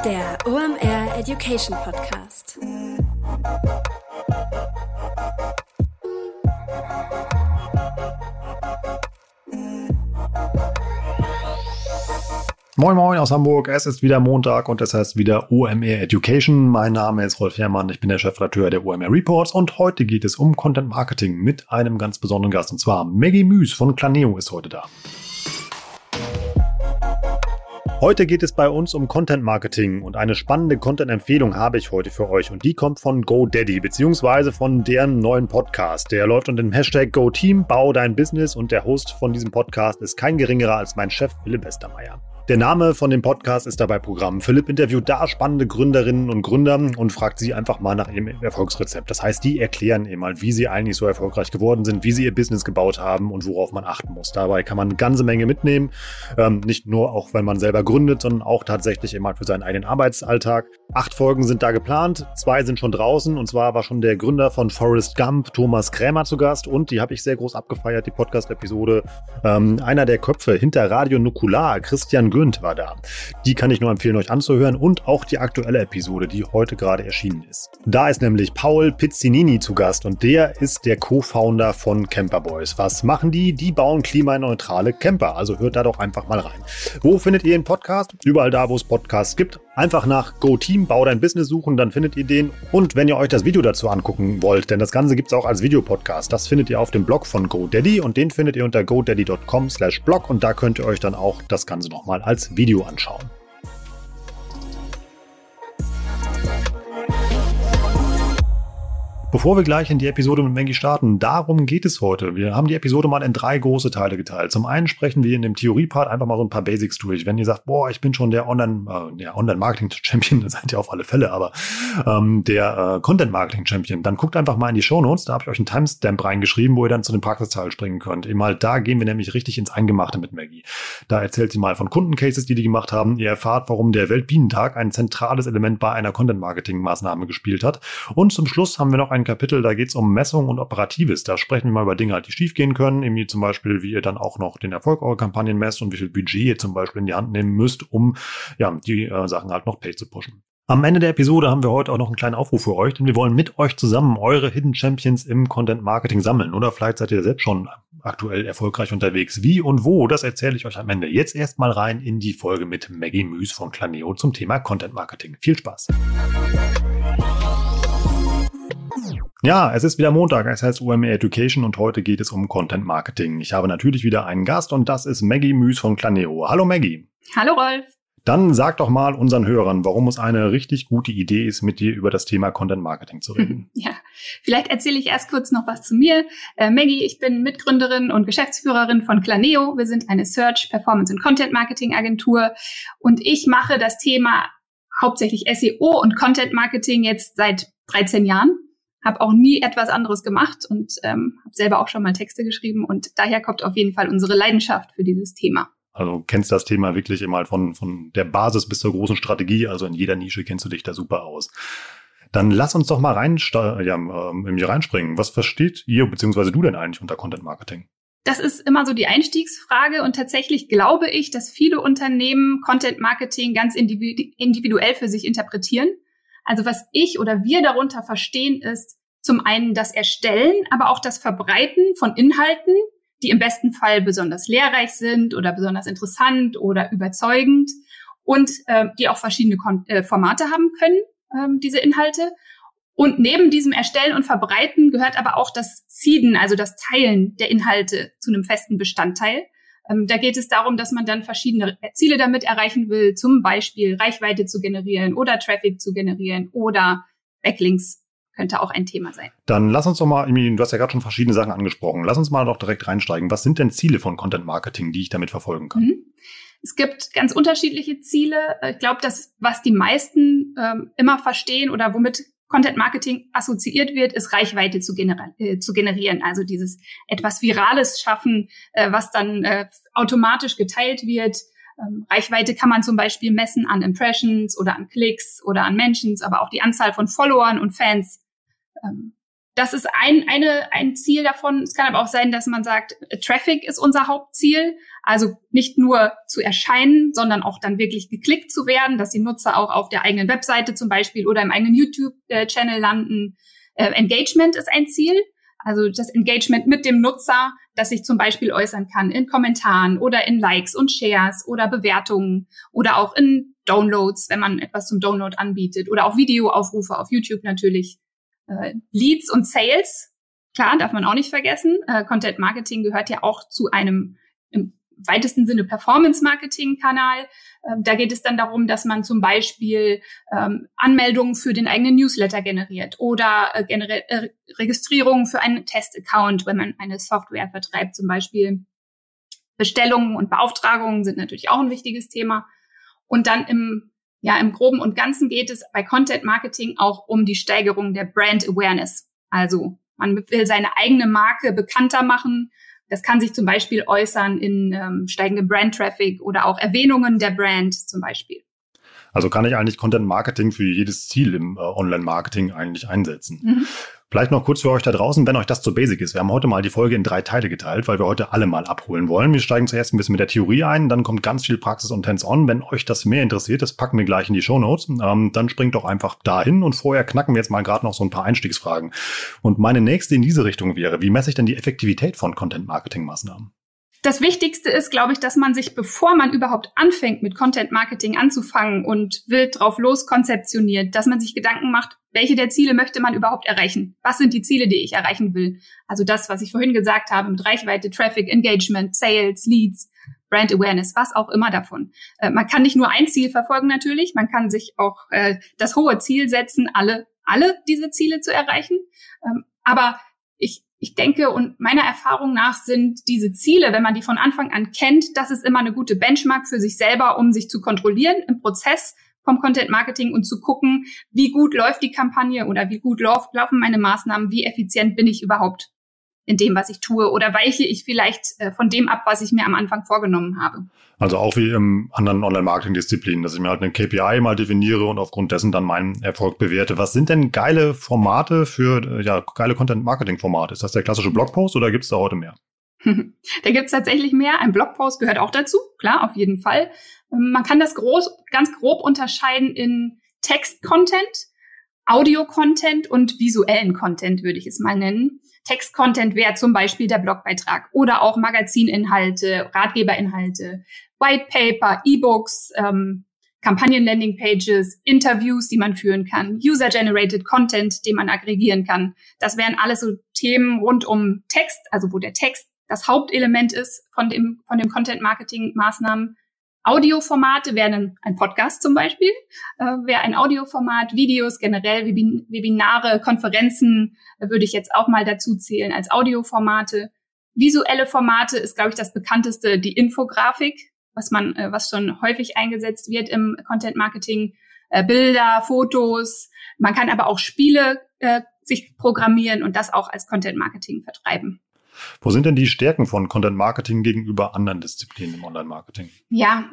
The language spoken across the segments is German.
Der OMR Education Podcast. Moin Moin aus Hamburg, es ist wieder Montag und das heißt wieder OMR Education. Mein Name ist Rolf Herrmann, ich bin der Chefredakteur der OMR Reports und heute geht es um Content Marketing mit einem ganz besonderen Gast und zwar Maggie Müß von Planeo ist heute da. Heute geht es bei uns um Content Marketing und eine spannende Content-Empfehlung habe ich heute für euch und die kommt von GoDaddy beziehungsweise von deren neuen Podcast. Der läuft unter dem Hashtag GoTeam, bau dein Business und der Host von diesem Podcast ist kein geringerer als mein Chef Philipp Westermeier. Der Name von dem Podcast ist dabei Programm. Philipp interviewt da spannende Gründerinnen und Gründer und fragt sie einfach mal nach ihrem Erfolgsrezept. Das heißt, die erklären eben mal, wie sie eigentlich so erfolgreich geworden sind, wie sie ihr Business gebaut haben und worauf man achten muss. Dabei kann man eine ganze Menge mitnehmen. Nicht nur auch, wenn man selber gründet, sondern auch tatsächlich eben mal für seinen eigenen Arbeitsalltag. 8 Folgen sind da geplant, 2 sind schon draußen und zwar war schon der Gründer von Forrest Gump, Thomas Krämer, zu Gast und die habe ich sehr groß abgefeiert, die Podcast-Episode. Einer der Köpfe hinter Radio Nukular, Christian Gönnt, war da. Die kann ich nur empfehlen, euch anzuhören und auch die aktuelle Episode, die heute gerade erschienen ist. Da ist nämlich Paul Pizzinini zu Gast und der ist der Co-Founder von Camperboys. Was machen die? Die bauen klimaneutrale Camper, also hört da doch einfach mal rein. Wo findet ihr den Podcast? Überall da, wo es Podcasts gibt. Einfach nach GoTeam, bau dein Business suchen, dann findet ihr den. Und wenn ihr euch das Video dazu angucken wollt, denn das Ganze gibt es auch als Videopodcast, das findet ihr auf dem Blog von GoDaddy und den findet ihr unter godaddy.com/blog und da könnt ihr euch dann auch das Ganze nochmal als Video anschauen. Bevor wir gleich in die Episode mit Maggie starten, darum geht es heute. Wir haben die Episode mal in 3 große Teile geteilt. Zum einen sprechen wir in dem Theorie-Part einfach mal so ein paar Basics durch. Wenn ihr sagt, boah, ich bin schon der Online-Marketing-Champion, das seid ihr auf alle Fälle, aber der Content-Marketing-Champion, dann guckt einfach mal in die Shownotes, da habe ich euch einen Timestamp reingeschrieben, wo ihr dann zu dem Praxisteil springen könnt. Eben mal da gehen wir nämlich richtig ins Eingemachte mit Maggie. Da erzählt sie mal von Kundencases, die gemacht haben. Ihr erfahrt, warum der Weltbienentag ein zentrales Element bei einer Content-Marketing-Maßnahme gespielt hat. Und zum Schluss haben wir noch ein Kapitel, da geht es um Messung und Operatives. Da sprechen wir mal über Dinge, halt, die schief gehen können. Irgendwie zum Beispiel, wie ihr dann auch noch den Erfolg eurer Kampagnen messt und wie viel Budget ihr zum Beispiel in die Hand nehmen müsst, um die Sachen halt noch paid zu pushen. Am Ende der Episode haben wir heute auch noch einen kleinen Aufruf für euch, denn wir wollen mit euch zusammen eure Hidden Champions im Content Marketing sammeln. Oder vielleicht seid ihr selbst schon aktuell erfolgreich unterwegs. Wie und wo, das erzähle ich euch am Ende. Jetzt erstmal rein in die Folge mit Maggie Müß von Planeo zum Thema Content Marketing. Viel Spaß! Ja, es ist wieder Montag, es heißt OMR Education und heute geht es um Content Marketing. Ich habe natürlich wieder einen Gast und das ist Maggie Müß von Planeo. Hallo Maggie. Hallo Rolf. Dann sag doch mal unseren Hörern, warum es eine richtig gute Idee ist, mit dir über das Thema Content Marketing zu reden. Ja, vielleicht erzähle ich erst kurz noch was zu mir. Maggie, ich bin Mitgründerin und Geschäftsführerin von Planeo. Wir sind eine Search, Performance und Content Marketing Agentur und ich mache das Thema hauptsächlich SEO und Content Marketing jetzt seit 13 Jahren. Habe auch nie etwas anderes gemacht und habe selber auch schon mal Texte geschrieben und daher kommt auf jeden Fall unsere Leidenschaft für dieses Thema. Also kennst das Thema wirklich immer von der Basis bis zur großen Strategie, also in jeder Nische kennst du dich da super aus. Dann lass uns doch mal reinspringen. Was versteht ihr bzw. du denn eigentlich unter Content Marketing? Das ist immer so die Einstiegsfrage und tatsächlich glaube ich, dass viele Unternehmen Content Marketing ganz individuell für sich interpretieren. Also was ich oder wir darunter verstehen, ist zum einen das Erstellen, aber auch das Verbreiten von Inhalten, die im besten Fall besonders lehrreich sind oder besonders interessant oder überzeugend und die auch verschiedene Formate haben können, diese Inhalte. Und neben diesem Erstellen und Verbreiten gehört aber auch das Seeden, also das Teilen der Inhalte zu einem festen Bestandteil. Da geht es darum, dass man dann verschiedene Ziele damit erreichen will, zum Beispiel Reichweite zu generieren oder Traffic zu generieren oder Backlinks könnte auch ein Thema sein. Dann lass uns doch mal, du hast ja gerade schon verschiedene Sachen angesprochen, lass uns mal doch direkt reinsteigen. Was sind denn Ziele von Content Marketing, die ich damit verfolgen kann? Es gibt ganz unterschiedliche Ziele. Ich glaube, das, was die meisten immer verstehen oder womit Content Marketing assoziiert wird, ist Reichweite zu generieren. Also dieses etwas Virales schaffen, was dann automatisch geteilt wird. Reichweite kann man zum Beispiel messen an Impressions oder an Klicks oder an Mentions, aber auch die Anzahl von Followern und Fans. Das ist ein Ziel davon. Es kann aber auch sein, dass man sagt, Traffic ist unser Hauptziel. Also nicht nur zu erscheinen, sondern auch dann wirklich geklickt zu werden, dass die Nutzer auch auf der eigenen Webseite zum Beispiel oder im eigenen YouTube-Channel landen. Engagement ist ein Ziel. Also das Engagement mit dem Nutzer, das sich zum Beispiel äußern kann in Kommentaren oder in Likes und Shares oder Bewertungen oder auch in Downloads, wenn man etwas zum Download anbietet oder auch Videoaufrufe auf YouTube natürlich. Leads und Sales, klar, darf man auch nicht vergessen. Content Marketing gehört ja auch zu einem im weitesten Sinne Performance-Marketing-Kanal. Da geht es dann darum, dass man zum Beispiel Anmeldungen für den eigenen Newsletter generiert oder Registrierungen für einen Test-Account, wenn man eine Software vertreibt zum Beispiel. Bestellungen und Beauftragungen sind natürlich auch ein wichtiges Thema. Und dann im Groben und Ganzen geht es bei Content Marketing auch um die Steigerung der Brand Awareness. Also man will seine eigene Marke bekannter machen. Das kann sich zum Beispiel äußern in steigendem Brand Traffic oder auch Erwähnungen der Brand zum Beispiel. Also kann ich eigentlich Content Marketing für jedes Ziel im Online-Marketing eigentlich einsetzen. Mhm. Vielleicht noch kurz für euch da draußen, wenn euch das zu basic ist. Wir haben heute mal die Folge in 3 Teile geteilt, weil wir heute alle mal abholen wollen. Wir steigen zuerst ein bisschen mit der Theorie ein, dann kommt ganz viel Praxis und Hands-on. Wenn euch das mehr interessiert, das packen wir gleich in die Shownotes. Dann springt doch einfach dahin und vorher knacken wir jetzt mal gerade noch so ein paar Einstiegsfragen. Und meine nächste in diese Richtung wäre, wie messe ich denn die Effektivität von Content-Marketing-Maßnahmen? Das Wichtigste ist, glaube ich, dass man sich, bevor man überhaupt anfängt, mit Content Marketing anzufangen und wild drauf los konzeptioniert, dass man sich Gedanken macht, welche der Ziele möchte man überhaupt erreichen? Was sind die Ziele, die ich erreichen will? Also das, was ich vorhin gesagt habe, mit Reichweite, Traffic, Engagement, Sales, Leads, Brand Awareness, was auch immer davon. Man kann nicht nur ein Ziel verfolgen natürlich, man kann sich auch das hohe Ziel setzen, alle diese Ziele zu erreichen. Aber ich denke und meiner Erfahrung nach sind diese Ziele, wenn man die von Anfang an kennt, das ist immer eine gute Benchmark für sich selber, um sich zu kontrollieren im Prozess vom Content Marketing und zu gucken, wie gut läuft die Kampagne oder wie gut laufen meine Maßnahmen, wie effizient bin ich überhaupt in dem, was ich tue oder weiche ich vielleicht von dem ab, was ich mir am Anfang vorgenommen habe. Also auch wie im anderen Online-Marketing-Disziplinen, dass ich mir halt eine KPI mal definiere und aufgrund dessen dann meinen Erfolg bewerte. Was sind denn geile Formate für geile Content-Marketing-Formate? Ist das der klassische Blogpost oder gibt es da heute mehr? Da gibt es tatsächlich mehr. Ein Blogpost gehört auch dazu, klar, auf jeden Fall. Man kann das ganz grob unterscheiden in Text-Content, Audio-Content und visuellen Content, würde ich es mal nennen. Text-Content wäre zum Beispiel der Blogbeitrag oder auch Magazininhalte, Ratgeberinhalte, White Paper, E-Books, Kampagnen-Landing-Pages, Interviews, die man führen kann, User-Generated Content, den man aggregieren kann. Das wären alles so Themen rund um Text, also wo der Text das Hauptelement ist von dem Content-Marketing-Maßnahmen. Audioformate wären ein Podcast zum Beispiel, wäre ein Audioformat, Videos generell, Webinare, Konferenzen würde ich jetzt auch mal dazu zählen als Audioformate. Visuelle Formate ist, glaube ich, das bekannteste, die Infografik, was schon häufig eingesetzt wird im Content Marketing, Bilder, Fotos. Man kann aber auch Spiele sich programmieren und das auch als Content Marketing vertreiben. Wo sind denn die Stärken von Content Marketing gegenüber anderen Disziplinen im Online-Marketing? Ja,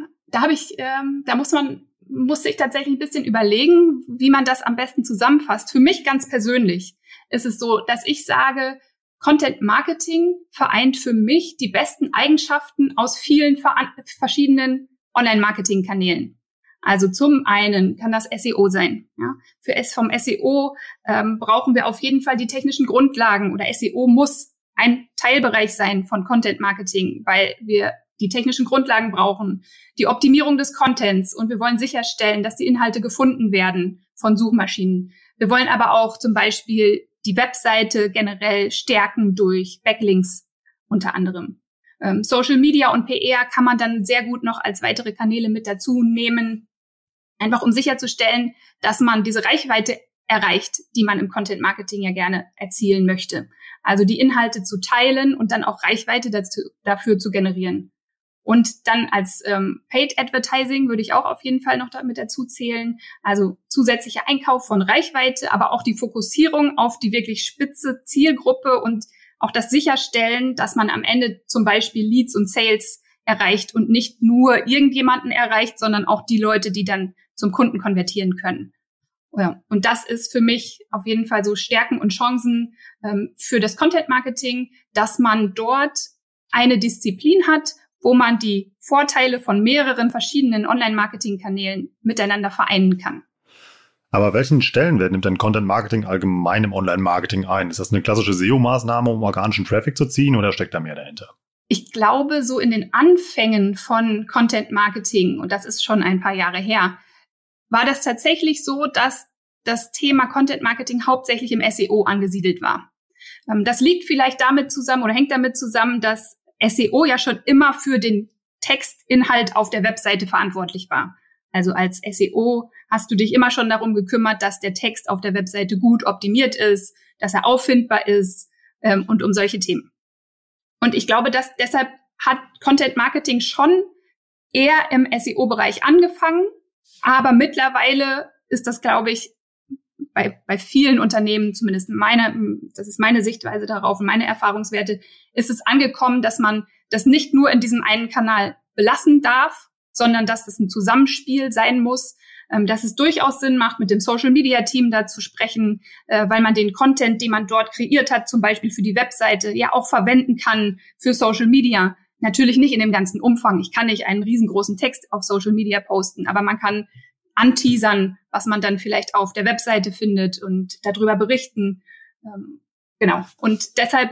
musste ich tatsächlich ein bisschen überlegen, wie man das am besten zusammenfasst. Für mich ganz persönlich ist es so, dass ich sage, Content Marketing vereint für mich die besten Eigenschaften aus vielen verschiedenen Online-Marketing-Kanälen. Also zum einen kann das SEO sein. Ja? Vom SEO brauchen wir auf jeden Fall die technischen Grundlagen oder SEO muss ein Teilbereich sein von Content Marketing, weil wir die technischen Grundlagen brauchen, die Optimierung des Contents und wir wollen sicherstellen, dass die Inhalte gefunden werden von Suchmaschinen. Wir wollen aber auch zum Beispiel die Webseite generell stärken durch Backlinks unter anderem. Social Media und PR kann man dann sehr gut noch als weitere Kanäle mit dazu nehmen, einfach um sicherzustellen, dass man diese Reichweite erreicht, die man im Content Marketing ja gerne erzielen möchte. Also die Inhalte zu teilen und dann auch Reichweite dafür zu generieren. Und dann als Paid Advertising würde ich auch auf jeden Fall noch damit dazu zählen. Also zusätzlicher Einkauf von Reichweite, aber auch die Fokussierung auf die wirklich spitze Zielgruppe und auch das Sicherstellen, dass man am Ende zum Beispiel Leads und Sales erreicht und nicht nur irgendjemanden erreicht, sondern auch die Leute, die dann zum Kunden konvertieren können. Ja, und das ist für mich auf jeden Fall so Stärken und Chancen für das Content Marketing, dass man dort eine Disziplin hat, wo man die Vorteile von mehreren verschiedenen Online-Marketing-Kanälen miteinander vereinen kann. Aber welchen Stellenwert nimmt denn Content Marketing allgemein im Online-Marketing ein? Ist das eine klassische SEO-Maßnahme, um organischen Traffic zu ziehen, oder steckt da mehr dahinter? Ich glaube, so in den Anfängen von Content Marketing, und das ist schon ein paar Jahre her, war das tatsächlich so, dass das Thema Content Marketing hauptsächlich im SEO angesiedelt war. Das liegt vielleicht damit zusammen oder hängt damit zusammen, dass SEO ja schon immer für den Textinhalt auf der Webseite verantwortlich war. Also als SEO hast du dich immer schon darum gekümmert, dass der Text auf der Webseite gut optimiert ist, dass er auffindbar ist und um solche Themen. Und ich glaube, dass deshalb hat Content Marketing schon eher im SEO-Bereich angefangen, aber mittlerweile ist das, glaube ich, bei vielen Unternehmen, zumindest das ist meine Sichtweise darauf und meine Erfahrungswerte, ist es angekommen, dass man das nicht nur in diesem einen Kanal belassen darf, sondern dass das ein Zusammenspiel sein muss, dass es durchaus Sinn macht, mit dem Social-Media-Team da zu sprechen, weil man den Content, den man dort kreiert hat, zum Beispiel für die Webseite, ja auch verwenden kann für Social Media. Natürlich nicht in dem ganzen Umfang. Ich kann nicht einen riesengroßen Text auf Social Media posten, aber man kann anteasern, was man dann vielleicht auf der Webseite findet und darüber berichten. Genau. Und deshalb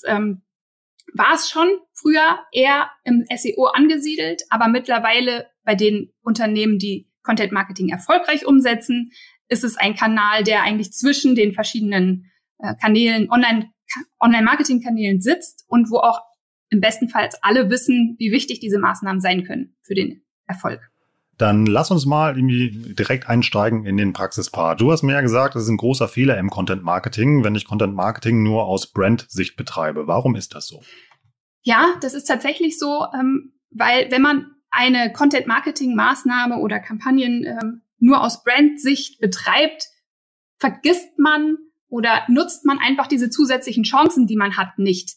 war es schon früher eher im SEO angesiedelt, aber mittlerweile bei den Unternehmen, die Content Marketing erfolgreich umsetzen, ist es ein Kanal, der eigentlich zwischen den verschiedenen Kanälen, Online-Marketing-Kanälen sitzt und wo auch im besten Fall alle wissen, wie wichtig diese Maßnahmen sein können für den Erfolg. Dann lass uns mal irgendwie direkt einsteigen in den Praxispart. Du hast mir ja gesagt, das ist ein großer Fehler im Content Marketing, wenn ich Content Marketing nur aus Brand-Sicht betreibe. Warum ist das so? Ja, das ist tatsächlich so, weil wenn man eine Content Marketing Maßnahme oder Kampagnen nur aus Brand-Sicht betreibt, vergisst man oder nutzt man einfach diese zusätzlichen Chancen, die man hat, nicht.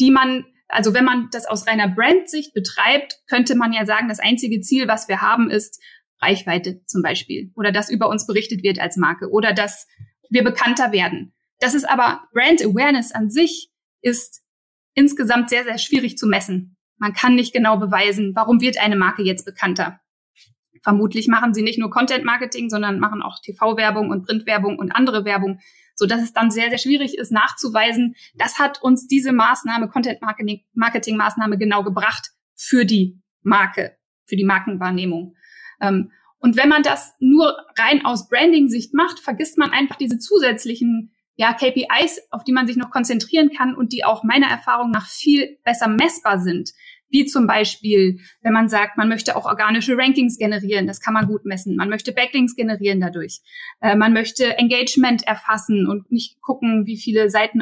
Also wenn man das aus reiner Brand-Sicht betreibt, könnte man ja sagen, das einzige Ziel, was wir haben, ist Reichweite zum Beispiel. Oder dass über uns berichtet wird als Marke. Oder dass wir bekannter werden. Das ist aber, Brand Awareness an sich ist insgesamt sehr, sehr schwierig zu messen. Man kann nicht genau beweisen, warum wird eine Marke jetzt bekannter. Vermutlich machen sie nicht nur Content-Marketing, sondern machen auch TV-Werbung und Printwerbung und andere Werbung, so dass es dann sehr, sehr schwierig ist, nachzuweisen, das hat uns diese Maßnahme, Content-Marketing-Maßnahme genau gebracht für die Marke, für die Markenwahrnehmung. Und wenn man das nur rein aus Branding-Sicht macht, vergisst man einfach diese zusätzlichen KPIs, auf die man sich noch konzentrieren kann und die auch meiner Erfahrung nach viel besser messbar sind. Wie zum Beispiel, wenn man sagt, man möchte auch organische Rankings generieren, das kann man gut messen. Man möchte Backlinks generieren dadurch. Man möchte Engagement erfassen und nicht gucken, wie viele Seiten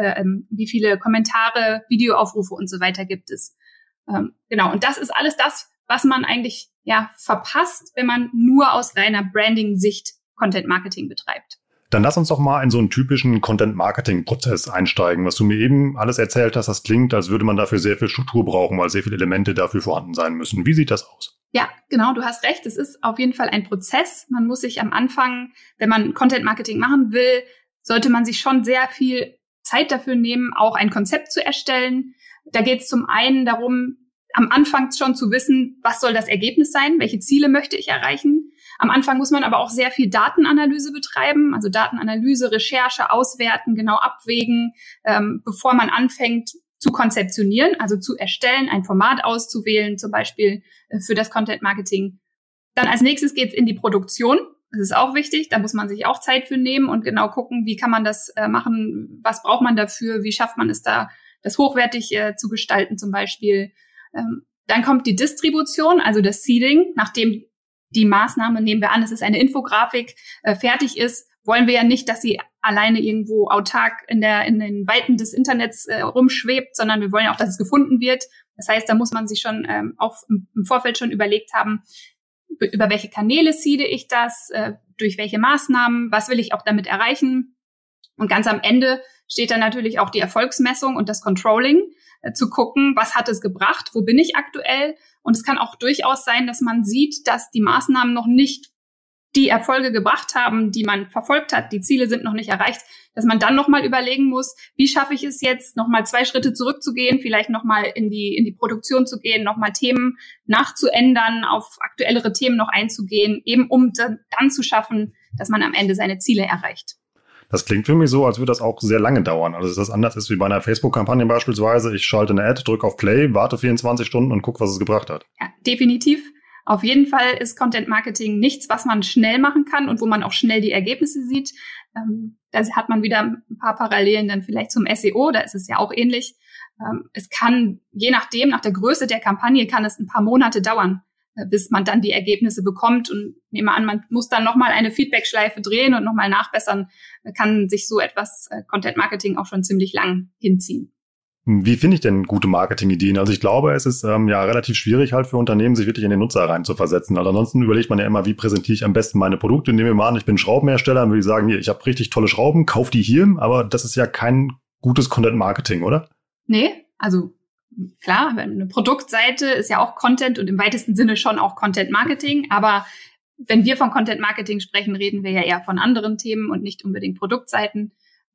wie viele Kommentare, Videoaufrufe und so weiter gibt es. Genau. Und das ist alles das, was man eigentlich verpasst, wenn man nur aus reiner Branding-Sicht Content Marketing betreibt. Dann lass uns doch mal in so einen typischen Content-Marketing-Prozess einsteigen. Was du mir eben alles erzählt hast, das klingt, als würde man dafür sehr viel Struktur brauchen, weil sehr viele Elemente dafür vorhanden sein müssen. Wie sieht das aus? Ja, genau, du hast recht. Es ist auf jeden Fall ein Prozess. Man muss sich am Anfang, wenn man Content-Marketing machen will, sollte man sich schon sehr viel Zeit dafür nehmen, auch ein Konzept zu erstellen. Da geht es zum einen darum, am Anfang schon zu wissen, was soll das Ergebnis sein, welche Ziele möchte ich erreichen. Am Anfang muss man aber auch sehr viel Datenanalyse betreiben, also Datenanalyse, Recherche, auswerten, genau abwägen, bevor man anfängt zu konzeptionieren, also zu erstellen, ein Format auszuwählen, zum Beispiel für das Content Marketing. Dann als nächstes geht's in die Produktion. Das ist auch wichtig, da muss man sich auch Zeit für nehmen und genau gucken, wie kann man das machen, was braucht man dafür, wie schafft man es da, das hochwertig zu gestalten zum Beispiel. Dann kommt die Distribution, also das Seeding, nachdem die Maßnahme, nehmen wir an, es ist eine Infografik, fertig ist, wollen wir ja nicht, dass sie alleine irgendwo autark in den Weiten des Internets rumschwebt, sondern wir wollen ja auch, dass es gefunden wird. Das heißt, da muss man sich schon auch im Vorfeld schon überlegt haben, über welche Kanäle seede ich das, durch welche Maßnahmen, was will ich auch damit erreichen. Und ganz am Ende steht dann natürlich auch die Erfolgsmessung und das Controlling, zu gucken, was hat es gebracht, wo bin ich aktuell. Und es kann auch durchaus sein, dass man sieht, dass die Maßnahmen noch nicht die Erfolge gebracht haben, die man verfolgt hat, die Ziele sind noch nicht erreicht, dass man dann nochmal überlegen muss, wie schaffe ich es jetzt, nochmal 2 Schritte zurückzugehen, vielleicht nochmal in die Produktion zu gehen, nochmal Themen nachzuändern, auf aktuellere Themen noch einzugehen, eben um dann zu schaffen, dass man am Ende seine Ziele erreicht. Das klingt für mich so, als würde das auch sehr lange dauern. Also dass das anders ist wie bei einer Facebook-Kampagne beispielsweise. Ich schalte eine Ad, drücke auf Play, warte 24 Stunden und gucke, was es gebracht hat. Ja, definitiv. Auf jeden Fall ist Content Marketing nichts, was man schnell machen kann und wo man auch schnell die Ergebnisse sieht. Da hat man wieder ein paar Parallelen dann vielleicht zum SEO, da ist es ja auch ähnlich. Es kann, je nachdem, nach der Größe der Kampagne, kann es ein paar Monate dauern, bis man dann die Ergebnisse bekommt. Und nehme an, man muss dann nochmal eine Feedback-Schleife drehen und nochmal nachbessern. Kann sich so etwas Content Marketing auch schon ziemlich lang hinziehen. Wie finde ich denn gute Marketingideen? Also ich glaube, es ist relativ schwierig halt für Unternehmen, sich wirklich in den Nutzer rein zu versetzen. Also ansonsten überlegt man ja immer, wie präsentiere ich am besten meine Produkte. Nehmen wir mal an, ich bin Schraubenhersteller, dann würde ich sagen, hier, ich habe richtig tolle Schrauben, kauf die hier. Aber das ist ja kein gutes Content Marketing, oder? Nee, also klar, eine Produktseite ist ja auch Content und im weitesten Sinne schon auch Content Marketing. Aber wenn wir von Content Marketing sprechen, reden wir ja eher von anderen Themen und nicht unbedingt Produktseiten.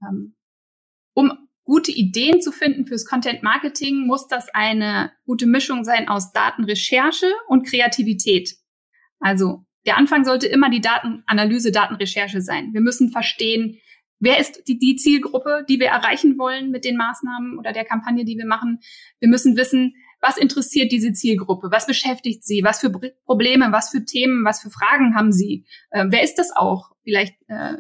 Um gute Ideen zu finden fürs Content Marketing, muss das eine gute Mischung sein aus Datenrecherche und Kreativität. Also der Anfang sollte immer die Datenanalyse, Datenrecherche sein. Wir müssen verstehen, wer ist die Zielgruppe, die wir erreichen wollen mit den Maßnahmen oder der Kampagne, die wir machen. Wir müssen wissen, was interessiert diese Zielgruppe, was beschäftigt sie, was für Probleme, was für Themen, was für Fragen haben sie, wer ist das auch? Vielleicht,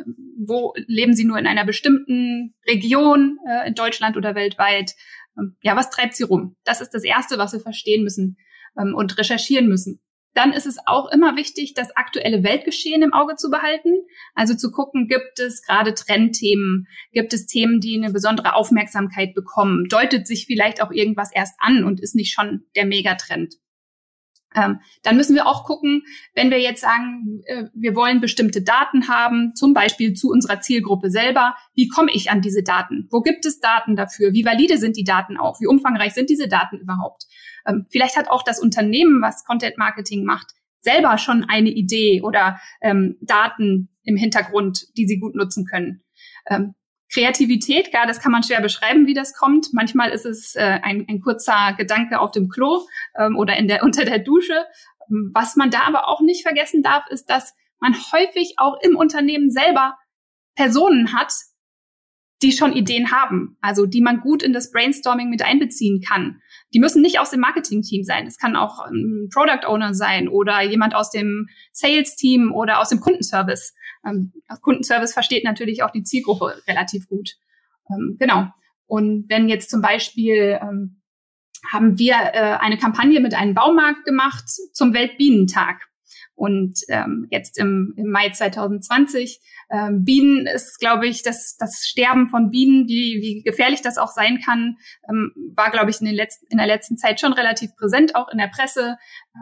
wo leben sie nur in einer bestimmten Region in Deutschland oder weltweit? Ja, was treibt sie rum? Das ist das Erste, was wir verstehen müssen und recherchieren müssen. Dann ist es auch immer wichtig, das aktuelle Weltgeschehen im Auge zu behalten. Also zu gucken, gibt es gerade Trendthemen? Gibt es Themen, die eine besondere Aufmerksamkeit bekommen? Deutet sich vielleicht auch irgendwas erst an und ist nicht schon der Megatrend? Dann müssen wir auch gucken, wenn wir jetzt sagen, wir wollen bestimmte Daten haben, zum Beispiel zu unserer Zielgruppe selber, wie komme ich an diese Daten? Wo gibt es Daten dafür? Wie valide sind die Daten auch? Wie umfangreich sind diese Daten überhaupt? Vielleicht hat auch das Unternehmen, was Content Marketing macht, selber schon eine Idee oder Daten im Hintergrund, die sie gut nutzen können. Kreativität, klar, das kann man schwer beschreiben, wie das kommt. Manchmal ist es ein kurzer Gedanke auf dem Klo oder unter der Dusche. Was man da aber auch nicht vergessen darf, ist, dass man häufig auch im Unternehmen selber Personen hat, die schon Ideen haben, also die man gut in das Brainstorming mit einbeziehen kann. Die müssen nicht aus dem Marketing-Team sein. Es kann auch ein Product Owner sein oder jemand aus dem Sales-Team oder aus dem Kundenservice. Kundenservice versteht natürlich auch die Zielgruppe relativ gut. Genau. Und wenn jetzt zum Beispiel haben wir eine Kampagne mit einem Baumarkt gemacht zum Weltbienentag. Und jetzt im Mai 2020, Bienen ist, glaube ich, das Sterben von Bienen, wie gefährlich das auch sein kann, war, glaube ich, in der letzten Zeit schon relativ präsent, auch in der Presse.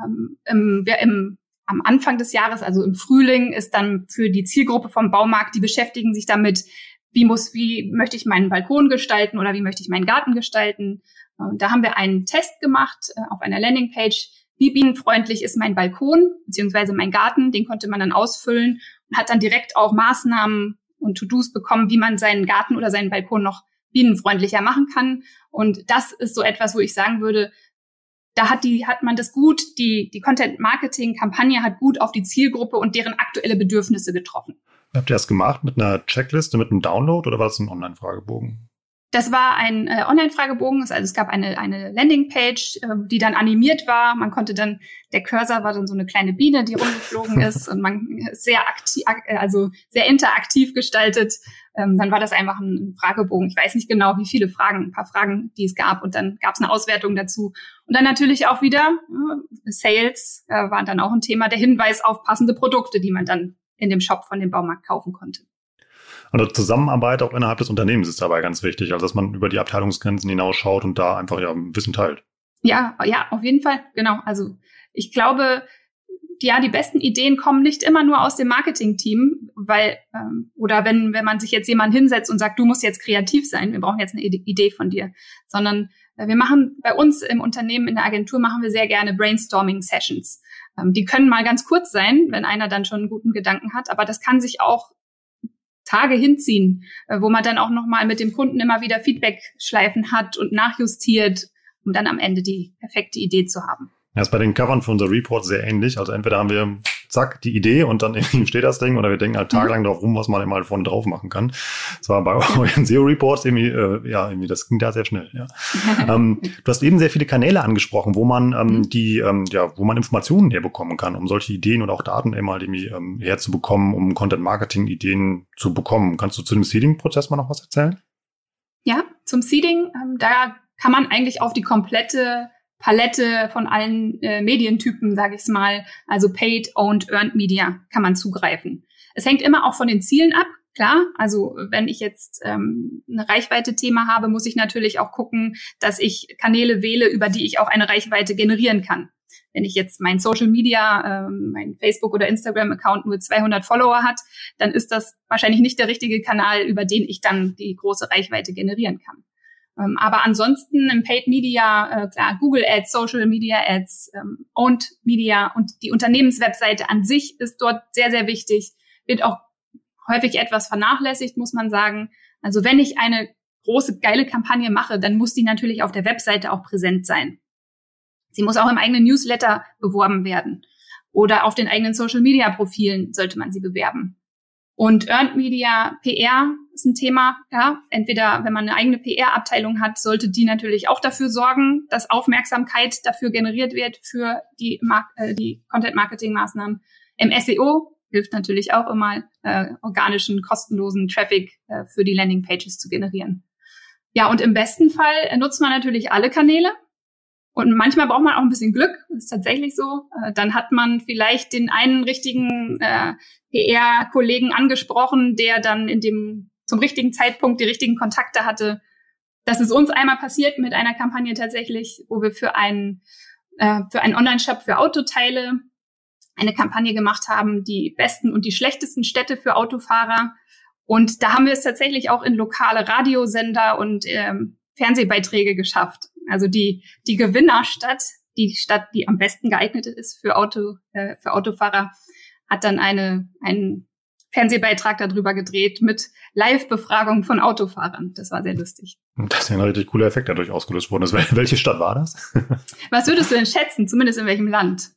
Am Anfang des Jahres, also im Frühling, ist dann für die Zielgruppe vom Baumarkt, die beschäftigen sich damit, wie möchte ich meinen Balkon gestalten oder wie möchte ich meinen Garten gestalten. Und da haben wir einen Test gemacht auf einer Landingpage. Wie bienenfreundlich ist mein Balkon beziehungsweise mein Garten? Den konnte man dann ausfüllen und hat dann direkt auch Maßnahmen und To-Dos bekommen, wie man seinen Garten oder seinen Balkon noch bienenfreundlicher machen kann. Und das ist so etwas, wo ich sagen würde, da hat man das gut, die Content-Marketing-Kampagne hat gut auf die Zielgruppe und deren aktuelle Bedürfnisse getroffen. Habt ihr das gemacht mit einer Checkliste, mit einem Download oder war das ein Online-Fragebogen? Das war ein Online-Fragebogen, also es gab eine Landingpage, die dann animiert war. Man konnte dann, der Cursor war dann so eine kleine Biene, die rumgeflogen ist und man sehr aktiv, also sehr interaktiv gestaltet. Dann war das einfach ein Fragebogen. Ich weiß nicht genau, wie viele Fragen, ein paar Fragen, die es gab und dann gab es eine Auswertung dazu. Und dann natürlich auch wieder Sales war dann auch ein Thema, der Hinweis auf passende Produkte, die man dann in dem Shop von dem Baumarkt kaufen konnte. Und Zusammenarbeit auch innerhalb des Unternehmens ist dabei ganz wichtig, also dass man über die Abteilungsgrenzen hinausschaut und da einfach Wissen teilt. Ja, auf jeden Fall, genau. Also ich glaube, die besten Ideen kommen nicht immer nur aus dem Marketing-Team, weil oder wenn man sich jetzt jemand hinsetzt und sagt, du musst jetzt kreativ sein, wir brauchen jetzt eine Idee von dir, sondern Wir machen bei uns im Unternehmen, in der Agentur, machen wir sehr gerne Brainstorming-Sessions. Die können mal ganz kurz sein, wenn einer dann schon einen guten Gedanken hat, aber das kann sich auch Tage hinziehen, wo man dann auch nochmal mit dem Kunden immer wieder Feedback-Schleifen hat und nachjustiert, um dann am Ende die perfekte Idee zu haben. Das ist bei den Covern für unser Report sehr ähnlich. Also entweder haben wir, zack, die Idee und dann irgendwie steht das Ding oder wir denken halt tagelang drauf rum, was man immer vorne drauf machen kann. Das war bei euren SEO-Reports irgendwie, das ging da sehr schnell. Ja. Du hast eben sehr viele Kanäle angesprochen, wo man wo man Informationen herbekommen kann, um solche Ideen und auch Daten eben halt irgendwie herzubekommen, um Content-Marketing-Ideen zu bekommen. Kannst du zu dem Seeding-Prozess mal noch was erzählen? Ja, zum Seeding, da kann man eigentlich auf die komplette Palette von allen Medientypen, sage ich mal, also Paid, Owned, Earned Media, kann man zugreifen. Es hängt immer auch von den Zielen ab, klar. Also wenn ich jetzt eine Reichweite-Thema habe, muss ich natürlich auch gucken, dass ich Kanäle wähle, über die ich auch eine Reichweite generieren kann. Wenn ich jetzt mein Social Media, mein Facebook- oder Instagram-Account nur 200 Follower hat, dann ist das wahrscheinlich nicht der richtige Kanal, über den ich dann die große Reichweite generieren kann. Aber ansonsten im Paid Media, klar, Google Ads, Social Media Ads, Owned Media und die Unternehmenswebseite an sich ist dort sehr, sehr wichtig, wird auch häufig etwas vernachlässigt, muss man sagen. Also wenn ich eine große, geile Kampagne mache, dann muss die natürlich auf der Webseite auch präsent sein. Sie muss auch im eigenen Newsletter beworben werden oder auf den eigenen Social Media Profilen sollte man sie bewerben. Und Earned Media, PR ist ein Thema, ja. Entweder, wenn man eine eigene PR-Abteilung hat, sollte die natürlich auch dafür sorgen, dass Aufmerksamkeit dafür generiert wird für die Content-Marketing-Maßnahmen. Im SEO hilft natürlich auch immer, organischen, kostenlosen Traffic für die Landingpages zu generieren. Ja, und im besten Fall nutzt man natürlich alle Kanäle. Und manchmal braucht man auch ein bisschen Glück, das ist tatsächlich so. Dann hat man vielleicht den einen richtigen PR-Kollegen angesprochen, der dann zum richtigen Zeitpunkt die richtigen Kontakte hatte. Das ist uns einmal passiert mit einer Kampagne tatsächlich, wo wir für einen Online-Shop für Autoteile eine Kampagne gemacht haben, die besten und die schlechtesten Städte für Autofahrer. Und da haben wir es tatsächlich auch in lokale Radiosender und Fernsehbeiträge geschafft. Also die Gewinnerstadt, die Stadt, die am besten geeignet ist für Autofahrer, hat dann einen Fernsehbeitrag darüber gedreht mit Live-Befragung von Autofahrern. Das war sehr lustig. Das ist ja ein richtig cooler Effekt, der dadurch ausgelöst worden ist. Welche Stadt war das? Was würdest du denn schätzen, zumindest in welchem Land?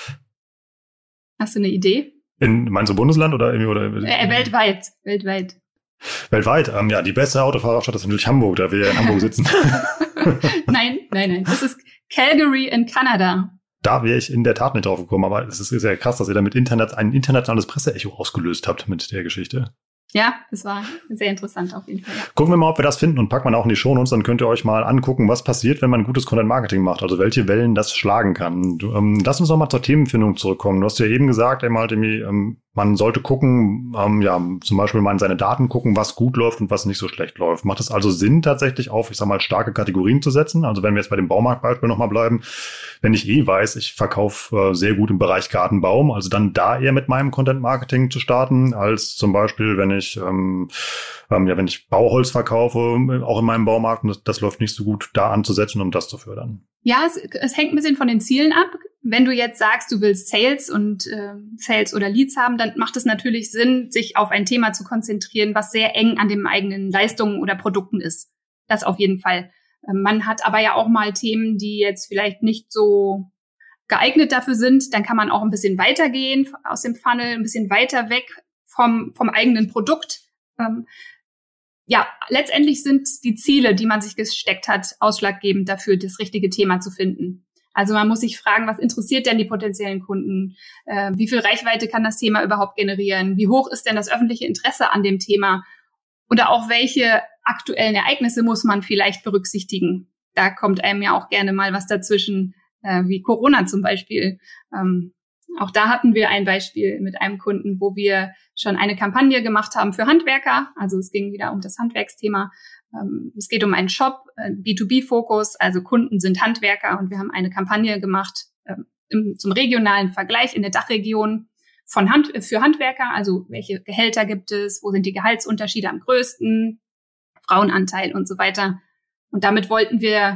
Hast du eine Idee? Meinst du Bundesland oder irgendwie? Weltweit. Weltweit? Ja, die beste Autofahrerstadt ist natürlich Hamburg, da wir in Hamburg sitzen. Nein. Das ist Calgary in Kanada. Da wäre ich in der Tat nicht drauf gekommen, aber es ist sehr krass, dass ihr damit ein internationales Presseecho ausgelöst habt mit der Geschichte. Ja, das war sehr interessant auf jeden Fall. Ja. Gucken wir mal, ob wir das finden und packen wir auch in die Shownotes, dann könnt ihr euch mal angucken, was passiert, wenn man gutes Content-Marketing macht, also welche Wellen das schlagen kann. Lass uns noch mal zur Themenfindung zurückkommen. Du hast ja eben gesagt, man sollte gucken, zum Beispiel mal in seine Daten gucken, was gut läuft und was nicht so schlecht läuft. Macht es also Sinn, tatsächlich auf, starke Kategorien zu setzen? Also wenn wir jetzt bei dem Baumarktbeispiel nochmal bleiben, wenn ich weiß, ich verkaufe sehr gut im Bereich Gartenbaum, also dann da eher mit meinem Content-Marketing zu starten, als zum Beispiel, wenn ich Bauholz verkaufe, auch in meinem Baumarkt, und das läuft nicht so gut, da anzusetzen, um das zu fördern. Ja, es hängt ein bisschen von den Zielen ab. Wenn du jetzt sagst, du willst Sales oder Leads haben, dann macht es natürlich Sinn, sich auf ein Thema zu konzentrieren, was sehr eng an den eigenen Leistungen oder Produkten ist. Das auf jeden Fall. Man hat aber ja auch mal Themen, die jetzt vielleicht nicht so geeignet dafür sind. Dann kann man auch ein bisschen weitergehen aus dem Funnel, ein bisschen weiter weg vom eigenen Produkt. Letztendlich sind die Ziele, die man sich gesteckt hat, ausschlaggebend dafür, das richtige Thema zu finden. Also man muss sich fragen, was interessiert denn die potenziellen Kunden? Wie viel Reichweite kann das Thema überhaupt generieren? Wie hoch ist denn das öffentliche Interesse an dem Thema? Oder auch welche aktuellen Ereignisse muss man vielleicht berücksichtigen? Da kommt einem ja auch gerne mal was dazwischen, wie Corona zum Beispiel. Auch da hatten wir ein Beispiel mit einem Kunden, wo wir schon eine Kampagne gemacht haben für Handwerker. Also es ging wieder um das Handwerksthema. Es geht um einen Shop, B2B-Fokus, also Kunden sind Handwerker, und wir haben eine Kampagne gemacht zum regionalen Vergleich in der Dachregion für Handwerker. Also welche Gehälter gibt es, wo sind die Gehaltsunterschiede am größten, Frauenanteil und so weiter. Und damit wollten wir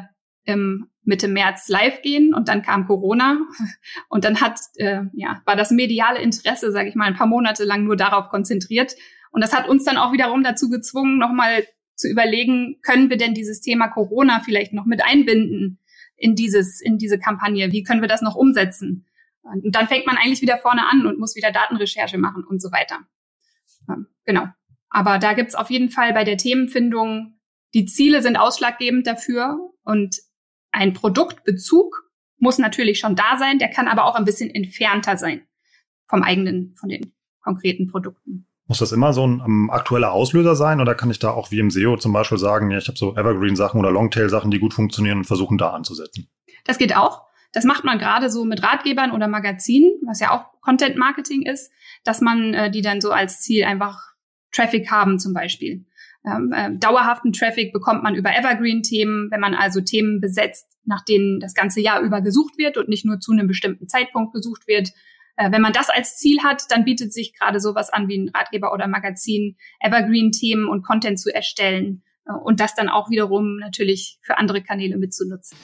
Mitte März live gehen und dann kam Corona und dann war das mediale Interesse, sage ich mal, ein paar Monate lang nur darauf konzentriert und das hat uns dann auch wiederum dazu gezwungen, nochmal zu überlegen, können wir denn dieses Thema Corona vielleicht noch mit einbinden in diese Kampagne? Wie können wir das noch umsetzen? Und dann fängt man eigentlich wieder vorne an und muss wieder Datenrecherche machen und so weiter. Genau. Aber da gibt's auf jeden Fall bei der Themenfindung, die Ziele sind ausschlaggebend dafür und ein Produktbezug muss natürlich schon da sein, der kann aber auch ein bisschen entfernter sein von den konkreten Produkten. Muss das immer so ein aktueller Auslöser sein oder kann ich da auch wie im SEO zum Beispiel sagen, ja, ich habe so Evergreen-Sachen oder Longtail-Sachen, die gut funktionieren und versuchen da anzusetzen? Das geht auch. Das macht man gerade so mit Ratgebern oder Magazinen, was ja auch Content-Marketing ist, dass man die dann so als Ziel einfach Traffic haben zum Beispiel. Dauerhaften Traffic bekommt man über Evergreen-Themen, wenn man also Themen besetzt, nach denen das ganze Jahr über gesucht wird und nicht nur zu einem bestimmten Zeitpunkt gesucht wird. Wenn man das als Ziel hat, dann bietet sich gerade sowas an wie ein Ratgeber oder Magazin, Evergreen-Themen und Content zu erstellen und das dann auch wiederum natürlich für andere Kanäle mitzunutzen.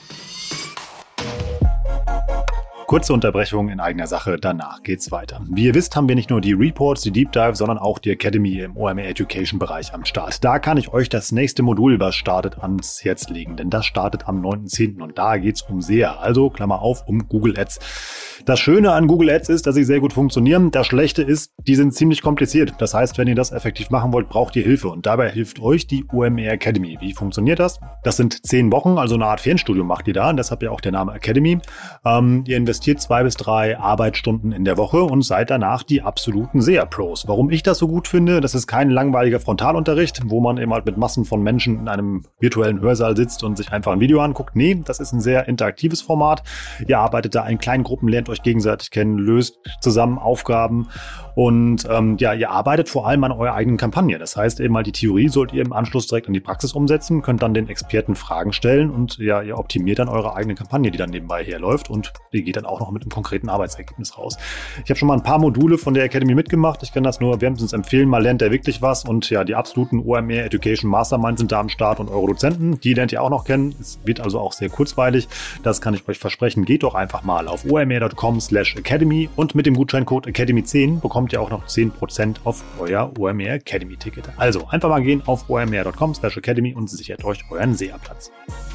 Kurze Unterbrechung in eigener Sache, danach geht's weiter. Wie ihr wisst, haben wir nicht nur die Reports, die Deep Dive, sondern auch die Academy im OMR Education Bereich am Start. Da kann ich euch das nächste Modul, was startet, ans Herz legen, denn das startet am 9.10. und da geht's um SEA, also Klammer auf, um Google Ads. Das Schöne an Google Ads ist, dass sie sehr gut funktionieren. Das Schlechte ist, die sind ziemlich kompliziert. Das heißt, wenn ihr das effektiv machen wollt, braucht ihr Hilfe und dabei hilft euch die OMR Academy. Wie funktioniert das? Das sind 10 Wochen, also eine Art Fernstudium macht ihr da und deshalb ja auch der Name Academy. Ihr investiert 2 bis 3 Arbeitsstunden in der Woche und seid danach die absoluten SEA-Pros. Warum ich das so gut finde, das ist kein langweiliger Frontalunterricht, wo man eben halt mit Massen von Menschen in einem virtuellen Hörsaal sitzt und sich einfach ein Video anguckt. Nee, das ist ein sehr interaktives Format. Ihr arbeitet da in kleinen Gruppen, lernt euch gegenseitig kennen, löst zusammen Aufgaben und ihr arbeitet vor allem an eurer eigenen Kampagne. Das heißt eben mal, die Theorie sollt ihr im Anschluss direkt in die Praxis umsetzen, könnt dann den Experten Fragen stellen und ja, ihr optimiert dann eure eigene Kampagne, die dann nebenbei herläuft und die geht dann auch noch mit einem konkreten Arbeitsergebnis raus. Ich habe schon mal ein paar Module von der Academy mitgemacht. Ich kann das nur wärmstens empfehlen. Mal lernt ihr wirklich was und ja, die absoluten OMR Education Masterminds sind da am Start und eure Dozenten, die lernt ihr auch noch kennen. Es wird also auch sehr kurzweilig. Das kann ich euch versprechen. Geht doch einfach mal auf omr.com/academy und mit dem Gutscheincode Academy10 bekommt ihr auch noch 10% auf euer OMR Academy Ticket. Also einfach mal gehen auf omr.com/academy und sichert euch euren SEA-Platz.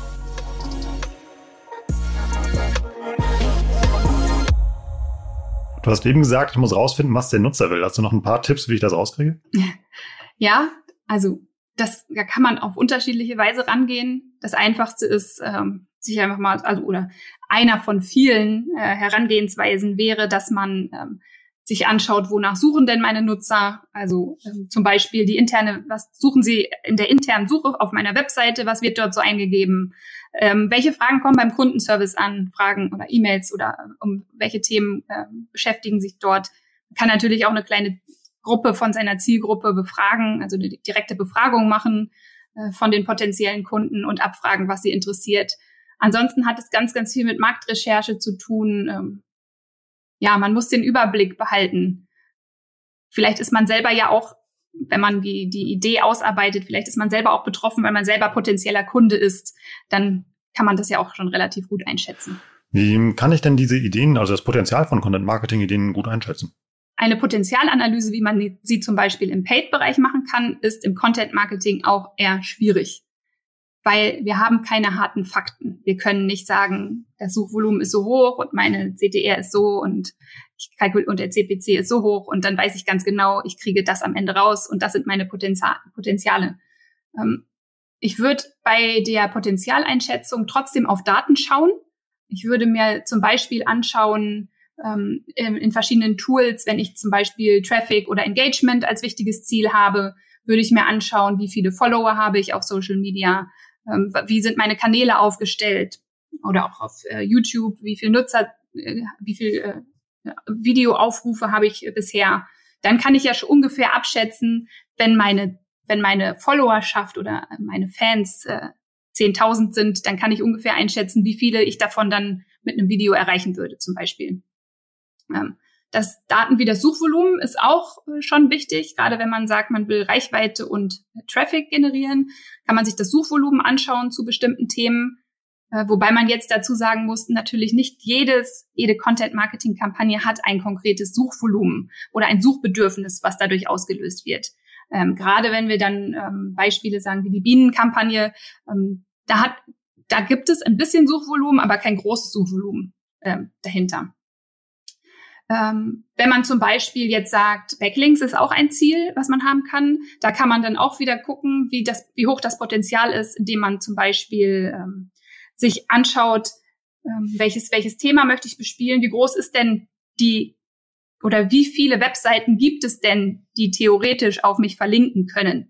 Du hast eben gesagt, ich muss rausfinden, was der Nutzer will. Hast du noch ein paar Tipps, wie ich das rauskriege? Ja, also da kann man auf unterschiedliche Weise rangehen. Das Einfachste ist, sich einfach mal, oder einer von vielen Herangehensweisen wäre, dass man sich anschaut, wonach suchen denn meine Nutzer? Also zum Beispiel was suchen sie in der internen Suche auf meiner Webseite? Was wird dort so eingegeben? Welche Fragen kommen beim Kundenservice an? Fragen oder E-Mails oder um welche Themen beschäftigen sich dort? Man kann natürlich auch eine kleine Gruppe von seiner Zielgruppe befragen, also eine direkte Befragung machen von den potenziellen Kunden und abfragen, was sie interessiert. Ansonsten hat es ganz, ganz viel mit Marktrecherche zu tun. Man muss den Überblick behalten. Vielleicht ist man selber ja auch, wenn man die Idee ausarbeitet, vielleicht ist man selber auch betroffen, weil man selber potenzieller Kunde ist. Dann kann man das ja auch schon relativ gut einschätzen. Wie kann ich denn diese Ideen, also das Potenzial von Content-Marketing-Ideen gut einschätzen? Eine Potenzialanalyse, wie man sie zum Beispiel im Paid-Bereich machen kann, ist im Content-Marketing auch eher schwierig. Weil wir haben keine harten Fakten. Wir können nicht sagen, das Suchvolumen ist so hoch und meine CTR ist so und der CPC ist so hoch und dann weiß ich ganz genau, ich kriege das am Ende raus und das sind meine Potenziale. Ich würde bei der Potenzialeinschätzung trotzdem auf Daten schauen. Ich würde mir zum Beispiel anschauen, in verschiedenen Tools, wenn ich zum Beispiel Traffic oder Engagement als wichtiges Ziel habe, würde ich mir anschauen, wie viele Follower habe ich auf Social Media, wie sind meine Kanäle aufgestellt oder auch auf YouTube, wie viel Nutzer, wie viel Videoaufrufe habe ich bisher. Dann kann ich ja schon ungefähr abschätzen, wenn meine Followerschaft oder meine Fans 10.000 sind, dann kann ich ungefähr einschätzen, wie viele ich davon dann mit einem Video erreichen würde zum Beispiel. Das Daten wie das Suchvolumen ist auch schon wichtig. Gerade wenn man sagt, man will Reichweite und Traffic generieren, kann man sich das Suchvolumen anschauen zu bestimmten Themen. Wobei man jetzt dazu sagen muss, natürlich nicht jede Content-Marketing-Kampagne hat ein konkretes Suchvolumen oder ein Suchbedürfnis, was dadurch ausgelöst wird. Gerade wenn wir dann Beispiele sagen wie die Bienenkampagne, da gibt es ein bisschen Suchvolumen, aber kein großes Suchvolumen dahinter. Wenn man zum Beispiel jetzt sagt, Backlinks ist auch ein Ziel, was man haben kann, da kann man dann auch wieder gucken, wie hoch das Potenzial ist, indem man zum Beispiel sich anschaut, welches Thema möchte ich bespielen, wie groß ist denn oder wie viele Webseiten gibt es denn, die theoretisch auf mich verlinken können.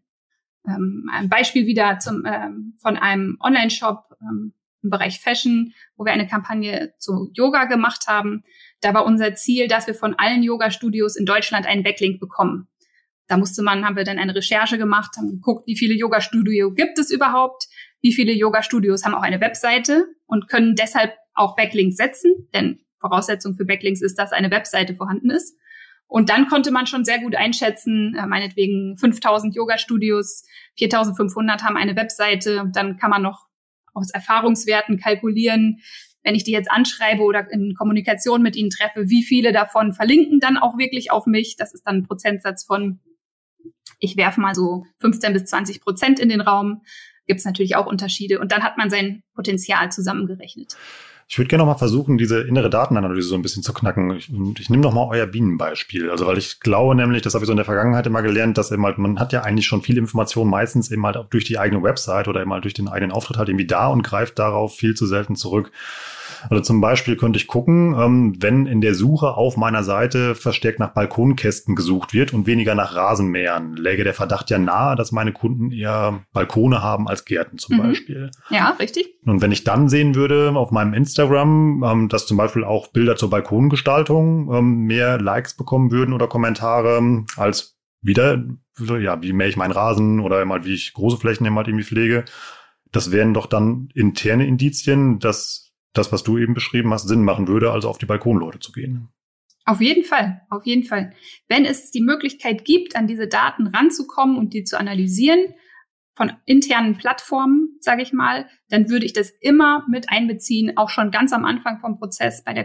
Ein Beispiel wieder von einem Online-Shop im Bereich Fashion, wo wir eine Kampagne zu Yoga gemacht haben. Da war unser Ziel, dass wir von allen Yoga-Studios in Deutschland einen Backlink bekommen. Da haben wir dann eine Recherche gemacht, haben geguckt, wie viele Yoga-Studios gibt es überhaupt, wie viele Yoga-Studios haben auch eine Webseite und können deshalb auch Backlinks setzen, denn Voraussetzung für Backlinks ist, dass eine Webseite vorhanden ist. Und dann konnte man schon sehr gut einschätzen, meinetwegen 5.000 Yoga-Studios, 4.500 haben eine Webseite. Dann kann man noch aus Erfahrungswerten kalkulieren, wenn ich die jetzt anschreibe oder in Kommunikation mit ihnen treffe, wie viele davon verlinken dann auch wirklich auf mich. Das ist dann ein Prozentsatz von, ich werfe mal so 15-20% in den Raum. Gibt es natürlich auch Unterschiede. Und dann hat man sein Potenzial zusammengerechnet. Ich würde gerne noch mal versuchen, diese innere Datenanalyse so ein bisschen zu knacken. Ich nehme noch mal euer Bienenbeispiel. Also, weil ich glaube nämlich, das habe ich so in der Vergangenheit immer gelernt, dass eben halt, man hat ja eigentlich schon viel Information meistens eben halt auch durch die eigene Website oder eben halt durch den eigenen Auftritt halt irgendwie da und greift darauf viel zu selten zurück. Also zum Beispiel könnte ich gucken, wenn in der Suche auf meiner Seite verstärkt nach Balkonkästen gesucht wird und weniger nach Rasenmähern, läge der Verdacht ja nahe, dass meine Kunden eher Balkone haben als Gärten zum Beispiel. Ja, richtig. Und wenn ich dann sehen würde auf meinem Instagram, dass zum Beispiel auch Bilder zur Balkongestaltung mehr Likes bekommen würden oder Kommentare als wieder, ja, wie mähe ich meinen Rasen oder eben halt, wie ich große Flächen eben halt irgendwie pflege, das wären doch dann interne Indizien, dass das, was du eben beschrieben hast, Sinn machen würde, also auf die Balkonleute zu gehen. Auf jeden Fall, auf jeden Fall. Wenn es die Möglichkeit gibt, an diese Daten ranzukommen und die zu analysieren, von internen Plattformen, sage ich mal, dann würde ich das immer mit einbeziehen, auch schon ganz am Anfang vom Prozess bei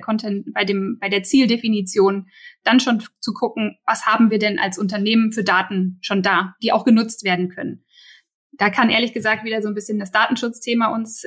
der Zieldefinition, dann schon zu gucken, was haben wir denn als Unternehmen für Daten schon da, die auch genutzt werden können. Da kann ehrlich gesagt wieder so ein bisschen das Datenschutzthema uns,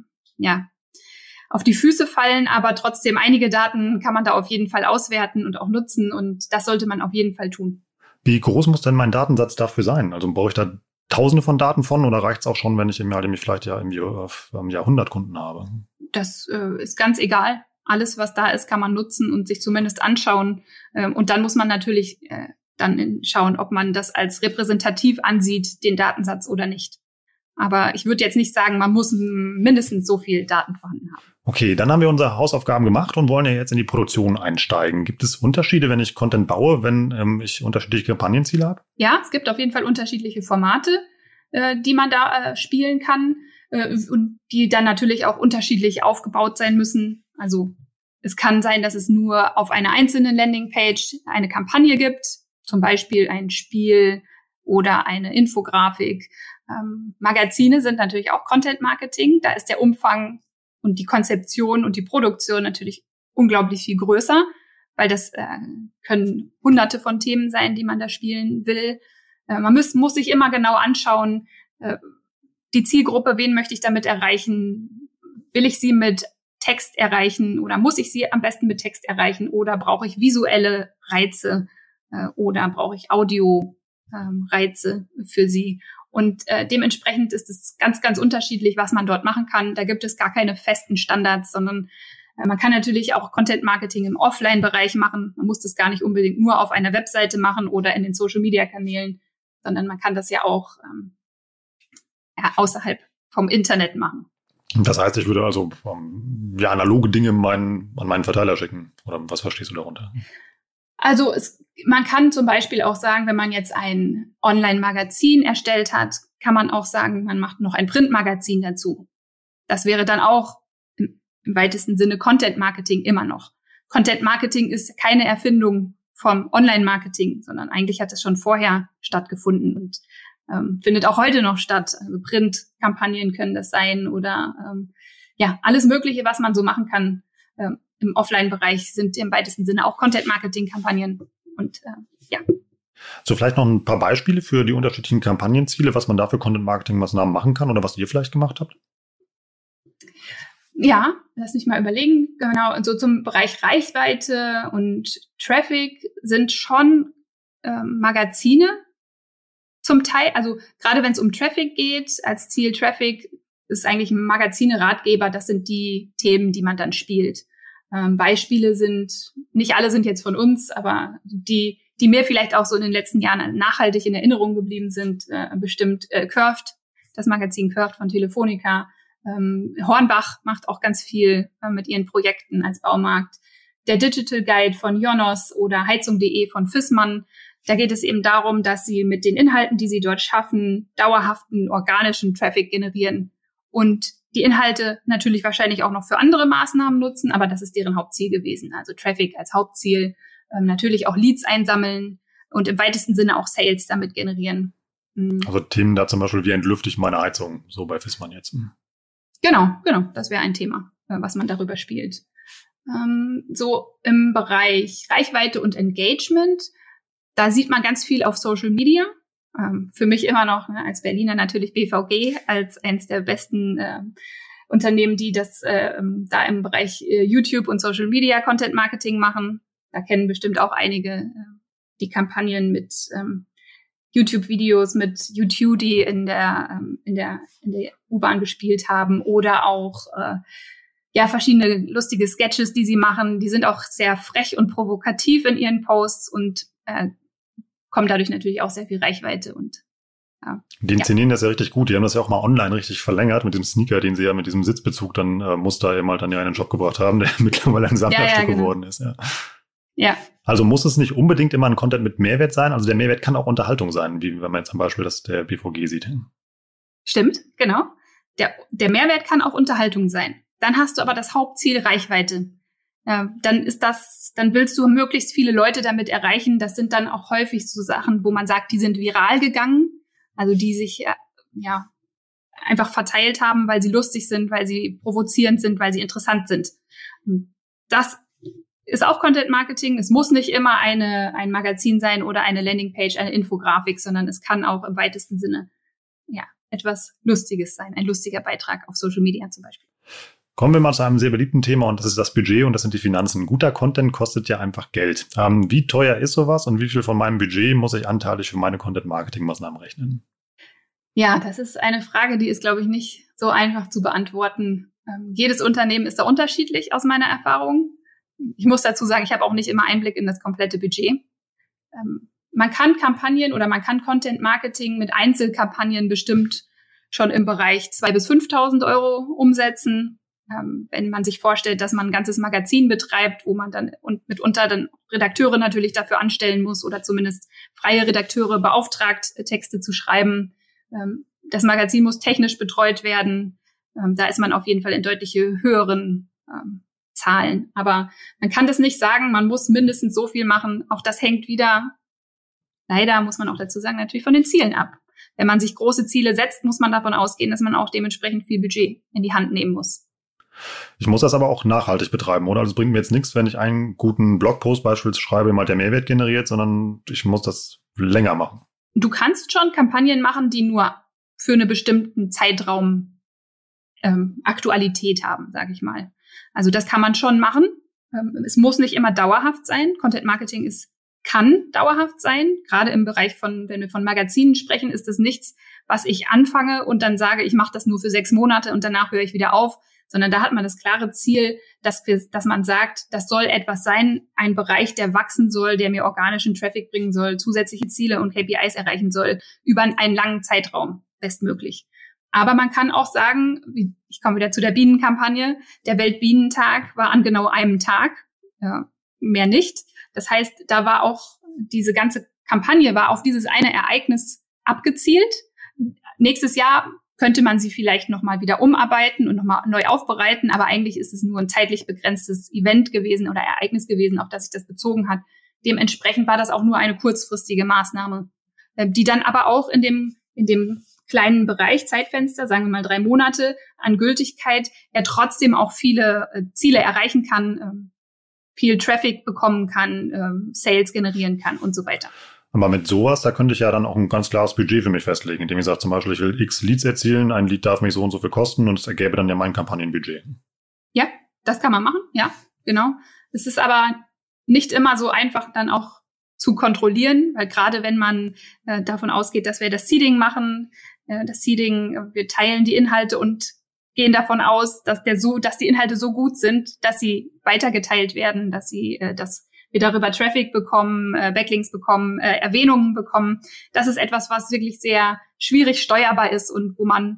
auf die Füße fallen, aber trotzdem einige Daten kann man da auf jeden Fall auswerten und auch nutzen und das sollte man auf jeden Fall tun. Wie groß muss denn mein Datensatz dafür sein? Also brauche ich da Tausende von Daten von oder reicht es auch schon, wenn ich vielleicht ja irgendwie 100 Kunden habe? Das ist ganz egal. Alles, was da ist, kann man nutzen und sich zumindest anschauen. Und dann muss man natürlich dann schauen, ob man das als repräsentativ ansieht, den Datensatz oder nicht. Aber ich würde jetzt nicht sagen, man muss mindestens so viel Daten vorhanden haben. Okay, dann haben wir unsere Hausaufgaben gemacht und wollen ja jetzt in die Produktion einsteigen. Gibt es Unterschiede, wenn ich Content baue, wenn ich unterschiedliche Kampagnenziele habe? Ja, es gibt auf jeden Fall unterschiedliche Formate, die man da spielen kann und die dann natürlich auch unterschiedlich aufgebaut sein müssen. Also es kann sein, dass es nur auf einer einzelnen Landingpage eine Kampagne gibt, zum Beispiel ein Spiel oder eine Infografik. Magazine sind natürlich auch Content Marketing. Da ist der Umfang und die Konzeption und die Produktion natürlich unglaublich viel größer, weil das können hunderte von Themen sein, die man da spielen will. Man muss sich immer genau anschauen, die Zielgruppe, wen möchte ich damit erreichen? Will ich sie mit Text erreichen oder muss ich sie am besten mit Text erreichen oder brauche ich visuelle Reize oder brauche ich Audio Reize für sie? Und dementsprechend ist es ganz, ganz unterschiedlich, was man dort machen kann. Da gibt es gar keine festen Standards, sondern man kann natürlich auch Content-Marketing im Offline-Bereich machen. Man muss das gar nicht unbedingt nur auf einer Webseite machen oder in den Social-Media-Kanälen, sondern man kann das ja auch außerhalb vom Internet machen. Das heißt, ich würde also analoge Dinge an meinen Verteiler schicken. Oder was verstehst du darunter? Also man kann zum Beispiel auch sagen, wenn man jetzt ein Online-Magazin erstellt hat, kann man auch sagen, man macht noch ein Printmagazin dazu. Das wäre dann auch im weitesten Sinne Content-Marketing immer noch. Content-Marketing ist keine Erfindung vom Online-Marketing, sondern eigentlich hat es schon vorher stattgefunden und findet auch heute noch statt. Also Printkampagnen können das sein oder ja, alles Mögliche, was man so machen kann im Offline-Bereich, sind im weitesten Sinne auch Content-Marketing-Kampagnen. Und ja. So, vielleicht noch ein paar Beispiele für die unterschiedlichen Kampagnenziele, was man da für Content-Marketing-Maßnahmen machen kann oder was ihr vielleicht gemacht habt? Ja, lass mich mal überlegen. Genau, und so zum Bereich Reichweite und Traffic sind schon Magazine zum Teil, also gerade wenn es um Traffic geht, als Ziel Traffic ist eigentlich Magazine, Ratgeber, das sind die Themen, die man dann spielt. Beispiele sind, nicht alle sind jetzt von uns, aber die mir vielleicht auch so in den letzten Jahren nachhaltig in Erinnerung geblieben sind, bestimmt Curved, das Magazin Curved von Telefonica. Hornbach macht auch ganz viel mit ihren Projekten als Baumarkt. Der Digital Guide von Jonos oder Heizung.de von Fissmann. Da geht es eben darum, dass sie mit den Inhalten, die sie dort schaffen, dauerhaften organischen Traffic generieren und die Inhalte natürlich wahrscheinlich auch noch für andere Maßnahmen nutzen, aber das ist deren Hauptziel gewesen. Also Traffic als Hauptziel, natürlich auch Leads einsammeln und im weitesten Sinne auch Sales damit generieren. Also Themen da zum Beispiel, wie entlüfte ich meine Heizung, so bei Fissmann jetzt. Genau, das wäre ein Thema, was man darüber spielt. So im Bereich Reichweite und Engagement, da sieht man ganz viel auf Social Media. Für mich immer noch als Berliner natürlich BVG als eines der besten Unternehmen, die das da im Bereich YouTube und Social Media Content Marketing machen. Da kennen bestimmt auch einige die Kampagnen mit YouTube-Videos, mit YouTube, die in der U-Bahn gespielt haben oder auch verschiedene lustige Sketches, die sie machen. Die sind auch sehr frech und provokativ in ihren Posts und kommen dadurch natürlich auch sehr viel Reichweite und die inszenieren das ja richtig gut. Die haben das ja auch mal online richtig verlängert mit dem Sneaker, den sie ja mit diesem Sitzbezug dann Muster eben halt dann ja in den Shop gebracht haben, der mittlerweile ein Sammlerstück geworden ist. Ja. Also muss es nicht unbedingt immer ein Content mit Mehrwert sein? Also der Mehrwert kann auch Unterhaltung sein, wie wenn man jetzt zum Beispiel das der BVG sieht. Stimmt, genau. Der Mehrwert kann auch Unterhaltung sein. Dann hast du aber das Hauptziel Reichweite. Dann willst du möglichst viele Leute damit erreichen. Das sind dann auch häufig so Sachen, wo man sagt, die sind viral gegangen. Also die sich einfach verteilt haben, weil sie lustig sind, weil sie provozierend sind, weil sie interessant sind. Das ist auch Content Marketing. Es muss nicht immer ein Magazin sein oder eine Landingpage, eine Infografik, sondern es kann auch im weitesten Sinne etwas Lustiges sein. Ein lustiger Beitrag auf Social Media zum Beispiel. Kommen wir mal zu einem sehr beliebten Thema und das ist das Budget und das sind die Finanzen. Guter Content kostet ja einfach Geld. Wie teuer ist sowas und wie viel von meinem Budget muss ich anteilig für meine Content-Marketing-Maßnahmen rechnen? Ja, das ist eine Frage, die ist, glaube ich, nicht so einfach zu beantworten. Jedes Unternehmen ist da unterschiedlich aus meiner Erfahrung. Ich muss dazu sagen, ich habe auch nicht immer Einblick in das komplette Budget. Man kann Kampagnen oder man kann Content-Marketing mit Einzelkampagnen bestimmt schon im Bereich 2.000 bis 5.000 Euro umsetzen. Wenn man sich vorstellt, dass man ein ganzes Magazin betreibt, wo man dann und mitunter dann Redakteure natürlich dafür anstellen muss oder zumindest freie Redakteure beauftragt, Texte zu schreiben. Das Magazin muss technisch betreut werden. Da ist man auf jeden Fall in deutliche höheren Zahlen. Aber man kann das nicht sagen, man muss mindestens so viel machen. Auch das hängt wieder, leider muss man auch dazu sagen, natürlich von den Zielen ab. Wenn man sich große Ziele setzt, muss man davon ausgehen, dass man auch dementsprechend viel Budget in die Hand nehmen muss. Ich muss das aber auch nachhaltig betreiben, oder? Also es bringt mir jetzt nichts, wenn ich einen guten Blogpost beispielsweise schreibe, mal der Mehrwert generiert, sondern ich muss das länger machen. Du kannst schon Kampagnen machen, die nur für einen bestimmten Zeitraum Aktualität haben, sage ich mal. Also das kann man schon machen. Es muss nicht immer dauerhaft sein. Content Marketing kann dauerhaft sein. Gerade im Bereich wenn wir von Magazinen sprechen, ist das nichts, was ich anfange und dann sage, ich mache das nur für 6 Monate und danach höre ich wieder auf. Sondern da hat man das klare Ziel, dass man sagt, das soll etwas sein, ein Bereich, der wachsen soll, der mir organischen Traffic bringen soll, zusätzliche Ziele und KPIs erreichen soll, über einen langen Zeitraum, bestmöglich. Aber man kann auch sagen, ich komme wieder zu der Bienenkampagne, der Weltbienentag war an genau einem Tag, mehr nicht. Das heißt, da war auch diese ganze Kampagne war auf dieses eine Ereignis abgezielt. Nächstes Jahr könnte man sie vielleicht nochmal wieder umarbeiten und nochmal neu aufbereiten, aber eigentlich ist es nur ein zeitlich begrenztes Event gewesen oder Ereignis gewesen, auf das sich das bezogen hat. Dementsprechend war das auch nur eine kurzfristige Maßnahme, die dann aber auch in dem kleinen Bereich, Zeitfenster, sagen wir mal 3 Monate an Gültigkeit, er trotzdem auch viele Ziele erreichen kann, viel Traffic bekommen kann, Sales generieren kann und so weiter. Aber mit sowas, da könnte ich ja dann auch ein ganz klares Budget für mich festlegen, indem ich sage zum Beispiel, ich will x Leads erzielen, ein Lead darf mich so und so viel kosten und es ergäbe dann ja mein Kampagnenbudget. Ja, das kann man machen, ja, genau. Es ist aber nicht immer so einfach dann auch zu kontrollieren, weil gerade wenn man davon ausgeht, dass wir das Seeding machen, wir teilen die Inhalte und gehen davon aus, dass die Inhalte so gut sind, dass sie weitergeteilt werden, dass wir darüber Traffic bekommen, Backlinks bekommen, Erwähnungen bekommen. Das ist etwas, was wirklich sehr schwierig steuerbar ist und wo man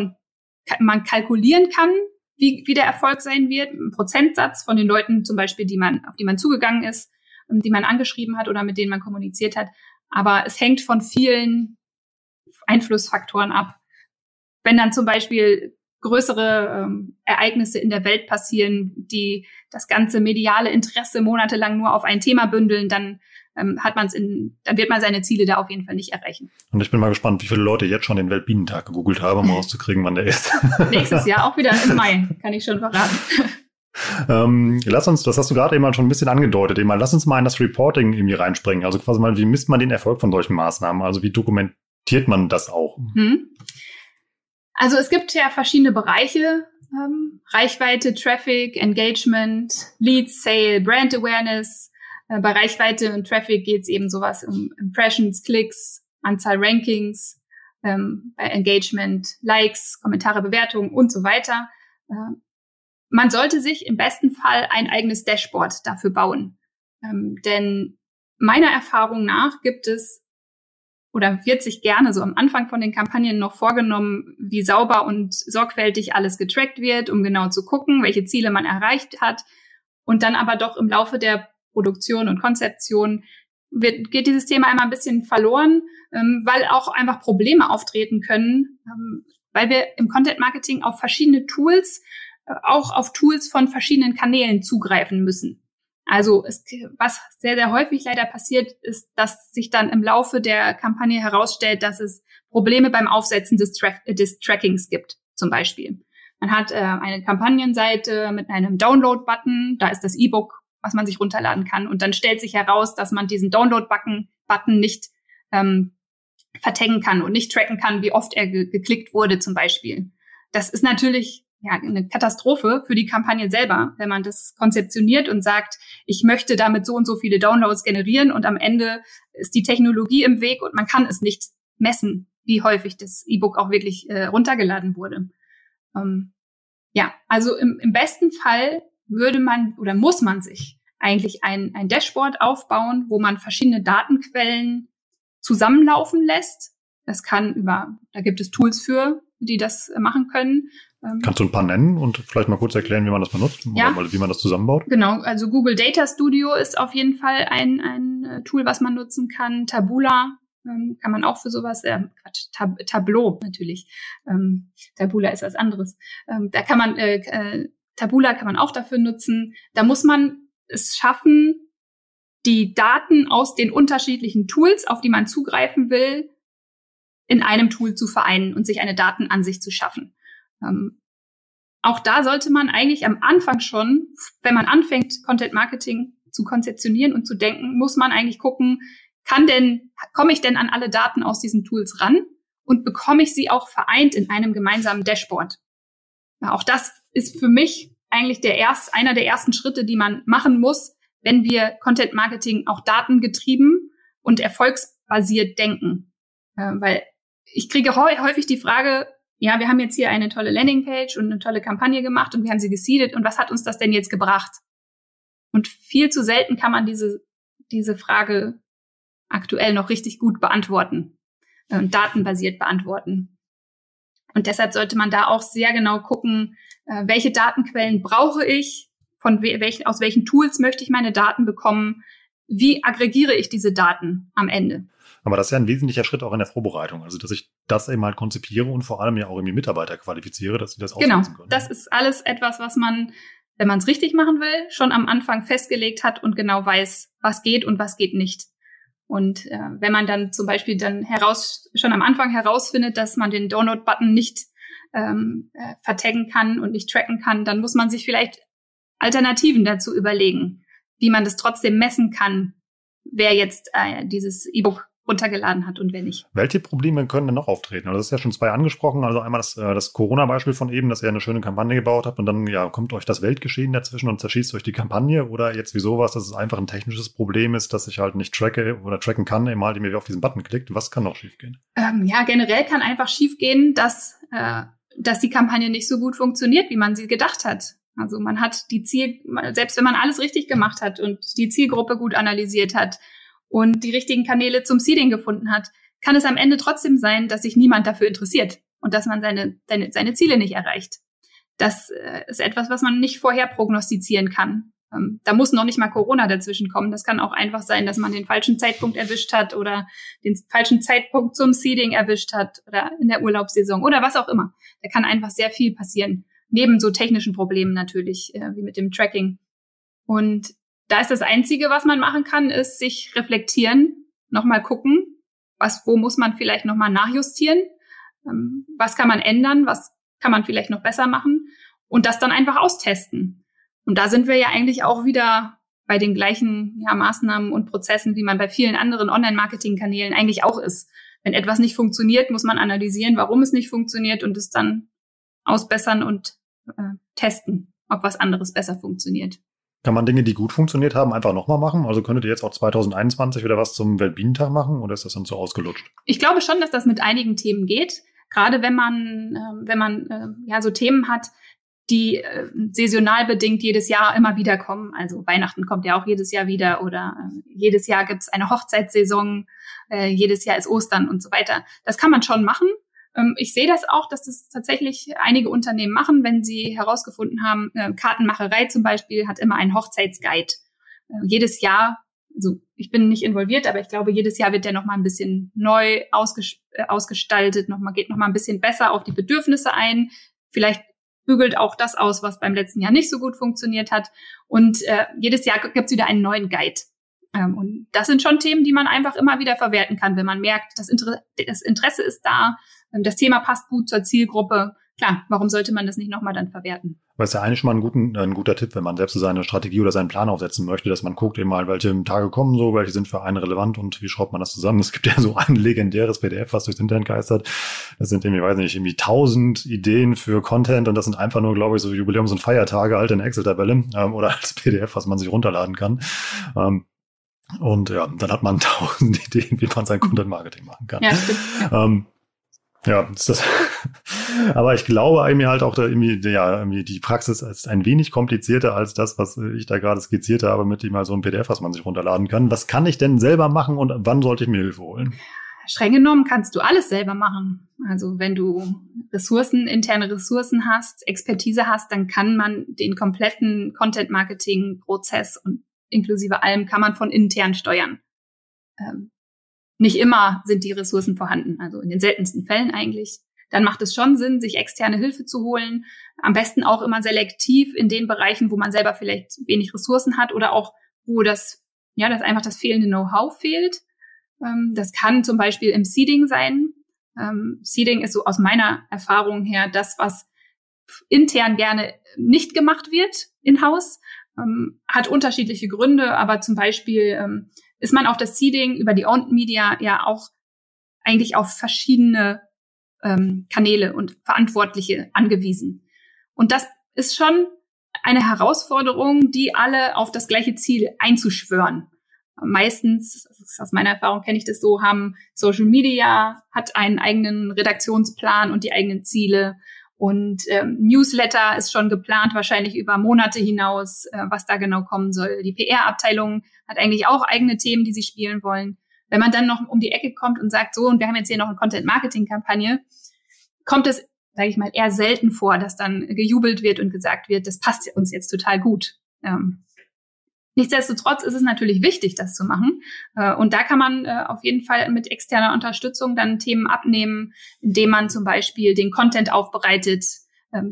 kalkulieren kann, wie der Erfolg sein wird, ein Prozentsatz von den Leuten zum Beispiel, auf die man zugegangen ist, die man angeschrieben hat oder mit denen man kommuniziert hat. Aber es hängt von vielen Einflussfaktoren ab. Wenn dann zum Beispiel größere Ereignisse in der Welt passieren, die das ganze mediale Interesse monatelang nur auf ein Thema bündeln, dann wird man seine Ziele da auf jeden Fall nicht erreichen. Und ich bin mal gespannt, wie viele Leute jetzt schon den Weltbienentag gegoogelt haben, um rauszukriegen, wann der ist. Nächstes Jahr auch wieder im Mai, kann ich schon verraten. Lass uns, das hast du gerade eben mal schon ein bisschen angedeutet, lass uns mal in das Reporting irgendwie reinspringen. Also quasi mal, wie misst man den Erfolg von solchen Maßnahmen? Also wie dokumentiert man das auch? Also es gibt ja verschiedene Bereiche, Reichweite, Traffic, Engagement, Leads, Sale, Brand Awareness. Bei Reichweite und Traffic geht es eben sowas um Impressions, Klicks, Anzahl Rankings, bei Engagement, Likes, Kommentare, Bewertungen und so weiter. Man sollte sich im besten Fall ein eigenes Dashboard dafür bauen. Denn meiner Erfahrung nach gibt es oder wird sich gerne so am Anfang von den Kampagnen noch vorgenommen, wie sauber und sorgfältig alles getrackt wird, um genau zu gucken, welche Ziele man erreicht hat. Und dann aber doch im Laufe der Produktion und Konzeption geht dieses Thema einmal ein bisschen verloren, weil auch einfach Probleme auftreten können, weil wir im Content Marketing auf verschiedene Tools, auch auf Tools von verschiedenen Kanälen zugreifen müssen. Also was sehr, sehr häufig leider passiert, ist, dass sich dann im Laufe der Kampagne herausstellt, dass es Probleme beim Aufsetzen des Trackings gibt, zum Beispiel. Man hat eine Kampagnenseite mit einem Download-Button, da ist das E-Book, was man sich runterladen kann. Und dann stellt sich heraus, dass man diesen Download-Button nicht vertaggen kann und nicht tracken kann, wie oft er geklickt wurde zum Beispiel. Das ist natürlich eine Katastrophe für die Kampagne selber, wenn man das konzeptioniert und sagt, ich möchte damit so und so viele Downloads generieren und am Ende ist die Technologie im Weg und man kann es nicht messen, wie häufig das E-Book auch wirklich runtergeladen wurde. Also im besten Fall muss man sich eigentlich ein Dashboard aufbauen, wo man verschiedene Datenquellen zusammenlaufen lässt. Da gibt es Tools für, die das machen können. Kannst du ein paar nennen und vielleicht mal kurz erklären, wie man das benutzt oder wie man das zusammenbaut? Genau, also Google Data Studio ist auf jeden Fall ein Tool, was man nutzen kann. Taboola kann man auch für sowas, Tableau natürlich. Taboola ist was anderes. Taboola kann man auch dafür nutzen. Da muss man es schaffen, die Daten aus den unterschiedlichen Tools, auf die man zugreifen will, in einem Tool zu vereinen und sich eine Datenansicht zu schaffen. Auch da sollte man eigentlich am Anfang schon, wenn man anfängt, Content Marketing zu konzeptionieren und zu denken, muss man eigentlich gucken, komme ich denn an alle Daten aus diesen Tools ran und bekomme ich sie auch vereint in einem gemeinsamen Dashboard? Auch das ist für mich eigentlich einer der ersten Schritte, die man machen muss, wenn wir Content Marketing auch datengetrieben und erfolgsbasiert denken. Weil ich kriege häufig die Frage, ja, wir haben jetzt hier eine tolle Landingpage und eine tolle Kampagne gemacht und wir haben sie geseedet und was hat uns das denn jetzt gebracht? Und viel zu selten kann man diese Frage aktuell noch richtig gut beantworten und datenbasiert beantworten. Und deshalb sollte man da auch sehr genau gucken, welche Datenquellen brauche ich, aus welchen Tools möchte ich meine Daten bekommen, wie aggregiere ich diese Daten am Ende. Aber das ist ja ein wesentlicher Schritt auch in der Vorbereitung. Also, dass ich das eben halt konzipiere und vor allem ja auch irgendwie Mitarbeiter qualifiziere, dass sie das aussetzen können. Das ist alles etwas, was man, wenn man es richtig machen will, schon am Anfang festgelegt hat und genau weiß, was geht und was geht nicht. Und wenn man dann zum Beispiel dann schon am Anfang herausfindet, dass man den Download-Button nicht vertaggen kann und nicht tracken kann, dann muss man sich vielleicht Alternativen dazu überlegen, wie man das trotzdem messen kann, wer jetzt dieses E-Book runtergeladen hat und wer nicht. Welche Probleme können denn noch auftreten? Also das ist ja schon 2 angesprochen. Also einmal das Corona-Beispiel von eben, dass ihr eine schöne Kampagne gebaut habt und dann kommt euch das Weltgeschehen dazwischen und zerschießt euch die Kampagne. Oder jetzt wie sowas, dass es einfach ein technisches Problem ist, dass ich halt nicht tracke oder tracken kann, eben halt, indem ihr auf diesen Button klickt. Was kann noch schiefgehen? Generell kann einfach schiefgehen, dass die Kampagne nicht so gut funktioniert, wie man sie gedacht hat. Also man hat selbst wenn man alles richtig gemacht hat und die Zielgruppe gut analysiert hat und die richtigen Kanäle zum Seeding gefunden hat, kann es am Ende trotzdem sein, dass sich niemand dafür interessiert und dass man seine Ziele nicht erreicht. Das ist etwas, was man nicht vorher prognostizieren kann. Da muss noch nicht mal Corona dazwischen kommen. Das kann auch einfach sein, dass man den falschen Zeitpunkt erwischt hat oder den falschen Zeitpunkt zum Seeding erwischt hat oder in der Urlaubssaison oder was auch immer. Da kann einfach sehr viel passieren. Neben so technischen Problemen natürlich, wie mit dem Tracking. Und da ist das Einzige, was man machen kann, ist sich reflektieren, nochmal gucken, wo muss man vielleicht nochmal nachjustieren, was kann man ändern, was kann man vielleicht noch besser machen und das dann einfach austesten. Und da sind wir ja eigentlich auch wieder bei den gleichen Maßnahmen und Prozessen, wie man bei vielen anderen Online-Marketing-Kanälen eigentlich auch ist. Wenn etwas nicht funktioniert, muss man analysieren, warum es nicht funktioniert und es dann ausbessern und testen, ob was anderes besser funktioniert. Kann man Dinge, die gut funktioniert haben, einfach nochmal machen? Also könntet ihr jetzt auch 2021 wieder was zum Weltbienentag machen oder ist das dann so ausgelutscht? Ich glaube schon, dass das mit einigen Themen geht. Gerade wenn man so Themen hat, die saisonal bedingt jedes Jahr immer wieder kommen. Also Weihnachten kommt ja auch jedes Jahr wieder oder jedes Jahr gibt es eine Hochzeitssaison, jedes Jahr ist Ostern und so weiter. Das kann man schon machen. Ich sehe das auch, dass das tatsächlich einige Unternehmen machen, wenn sie herausgefunden haben, Kartenmacherei zum Beispiel hat immer einen Hochzeitsguide. Jedes Jahr, also ich bin nicht involviert, aber ich glaube, jedes Jahr wird der nochmal ein bisschen neu ausgestaltet, geht nochmal ein bisschen besser auf die Bedürfnisse ein. Vielleicht bügelt auch das aus, was beim letzten Jahr nicht so gut funktioniert hat. Und jedes Jahr gibt's wieder einen neuen Guide. Und das sind schon Themen, die man einfach immer wieder verwerten kann, wenn man merkt, das Interesse ist da, das Thema passt gut zur Zielgruppe. Klar, warum sollte man das nicht nochmal dann verwerten? Aber ist ja eigentlich schon mal ein guter Tipp, wenn man selbst so seine Strategie oder seinen Plan aufsetzen möchte, dass man guckt eben mal, welche Tage kommen so, welche sind für einen relevant und wie schraubt man das zusammen. Es gibt ja so ein legendäres PDF, was durchs Internet geistert. Das sind irgendwie 1000 Ideen für Content und das sind einfach nur, glaube ich, so Jubiläums- und Feiertage, halt in Excel-Tabelle oder als PDF, was man sich runterladen kann. Und dann hat man 1000 Ideen, wie man sein Content-Marketing machen kann. Ja, stimmt. Ist das. Aber ich glaube irgendwie halt auch die Praxis ist ein wenig komplizierter als das, was ich da gerade skizziert habe, mit dem mal so ein PDF, was man sich runterladen kann. Was kann ich denn selber machen und wann sollte ich mir Hilfe holen? Streng genommen kannst du alles selber machen. Also wenn du interne Ressourcen hast, Expertise hast, dann kann man den kompletten Content-Marketing-Prozess und inklusive allem kann man von intern steuern. Nicht immer sind die Ressourcen vorhanden, also in den seltensten Fällen eigentlich. Dann macht es schon Sinn, sich externe Hilfe zu holen. Am besten auch immer selektiv in den Bereichen, wo man selber vielleicht wenig Ressourcen hat oder auch, wo dass einfach das fehlende Know-how fehlt. Das kann zum Beispiel im Seeding sein. Seeding ist so aus meiner Erfahrung her das, was intern gerne nicht gemacht wird in-house. Hat unterschiedliche Gründe, aber zum Beispiel ist man auf das Seeding über die Owned Media ja auch eigentlich auf verschiedene Kanäle und Verantwortliche angewiesen. Und das ist schon eine Herausforderung, die alle auf das gleiche Ziel einzuschwören. Meistens, aus meiner Erfahrung kenne ich das so, haben Social Media, hat einen eigenen Redaktionsplan und die eigenen Ziele. Und Newsletter ist schon geplant, wahrscheinlich über Monate hinaus, was da genau kommen soll. Die PR-Abteilung hat eigentlich auch eigene Themen, die sie spielen wollen. Wenn man dann noch um die Ecke kommt und sagt, so, und wir haben jetzt hier noch eine Content-Marketing-Kampagne, kommt es, sage ich mal, eher selten vor, dass dann gejubelt wird und gesagt wird, das passt uns jetzt total gut. Nichtsdestotrotz ist es natürlich wichtig, das zu machen. Und da kann man auf jeden Fall mit externer Unterstützung dann Themen abnehmen, indem man zum Beispiel den Content aufbereitet,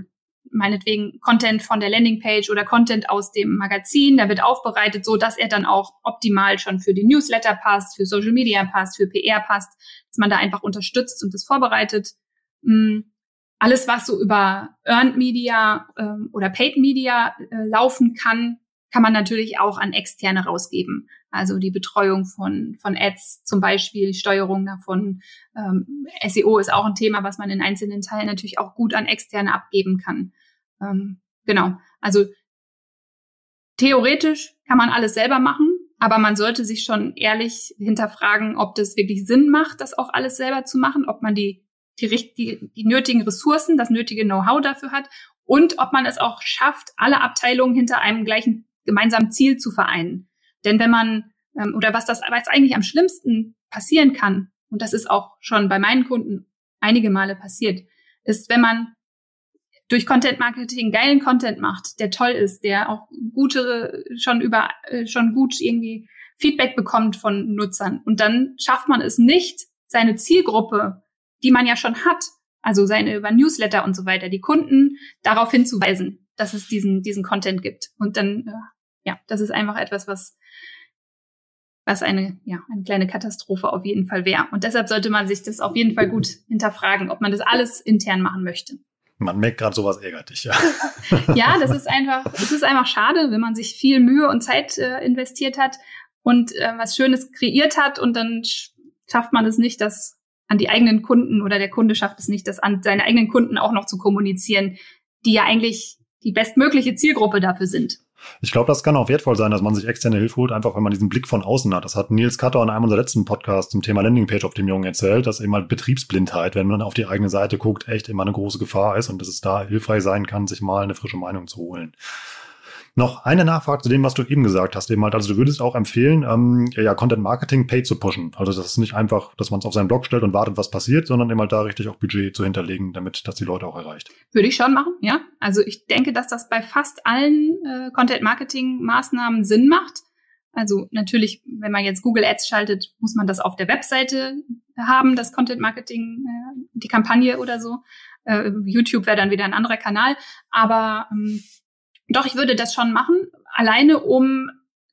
meinetwegen Content von der Landingpage oder Content aus dem Magazin, der wird aufbereitet, so dass er dann auch optimal schon für die Newsletter passt, für Social Media passt, für PR passt, dass man da einfach unterstützt und das vorbereitet. Alles, was so über Earned Media oder Paid Media laufen kann man natürlich auch an Externe rausgeben. Also die Betreuung von Ads zum Beispiel, Steuerung davon. SEO ist auch ein Thema, was man in einzelnen Teilen natürlich auch gut an Externe abgeben kann. Genau. Also theoretisch kann man alles selber machen, aber man sollte sich schon ehrlich hinterfragen, ob das wirklich Sinn macht, das auch alles selber zu machen, ob man die nötigen Ressourcen, das nötige Know-how dafür hat und ob man es auch schafft, alle Abteilungen hinter einem gleichen gemeinsamen Ziel zu vereinen. Denn wenn man, oder was eigentlich am schlimmsten passieren kann, und das ist auch schon bei meinen Kunden einige Male passiert, ist, wenn man durch Content Marketing geilen Content macht, der toll ist, der auch schon gut irgendwie Feedback bekommt von Nutzern. Und dann schafft man es nicht, seine Zielgruppe, die man ja schon hat, also über Newsletter und so weiter, die Kunden darauf hinzuweisen, dass es diesen Content gibt. Und dann, das ist einfach etwas, was eine kleine Katastrophe auf jeden Fall wäre. Und deshalb sollte man sich das auf jeden Fall gut hinterfragen, ob man das alles intern machen möchte. Man merkt gerade, sowas ärgert dich, ja. Ja, es ist einfach schade, wenn man sich viel Mühe und Zeit investiert hat und was Schönes kreiert hat und dann schafft man es nicht, das an die eigenen Kunden oder der Kunde schafft es nicht, das an seine eigenen Kunden auch noch zu kommunizieren, die ja eigentlich die bestmögliche Zielgruppe dafür sind. Ich glaube, das kann auch wertvoll sein, dass man sich externe Hilfe holt, einfach wenn man diesen Blick von außen hat. Das hat Nils Cutter in einem unserer letzten Podcasts zum Thema Landingpage-Optimierung erzählt, dass eben halt Betriebsblindheit, wenn man auf die eigene Seite guckt, echt immer eine große Gefahr ist und dass es da hilfreich sein kann, sich mal eine frische Meinung zu holen. Noch eine Nachfrage zu dem, was du eben gesagt hast. Eben halt, also du würdest auch empfehlen, Content Marketing paid zu pushen. Also das ist nicht einfach, dass man es auf seinen Blog stellt und wartet, was passiert, sondern eben halt da richtig auch Budget zu hinterlegen, damit das die Leute auch erreicht. Würde ich schon machen, ja. Also ich denke, dass das bei fast allen Content Marketing Maßnahmen Sinn macht. Also natürlich, wenn man jetzt Google Ads schaltet, muss man das auf der Webseite haben, das Content Marketing, die Kampagne oder so. YouTube wäre dann wieder ein anderer Kanal. Aber doch, ich würde das schon machen, alleine um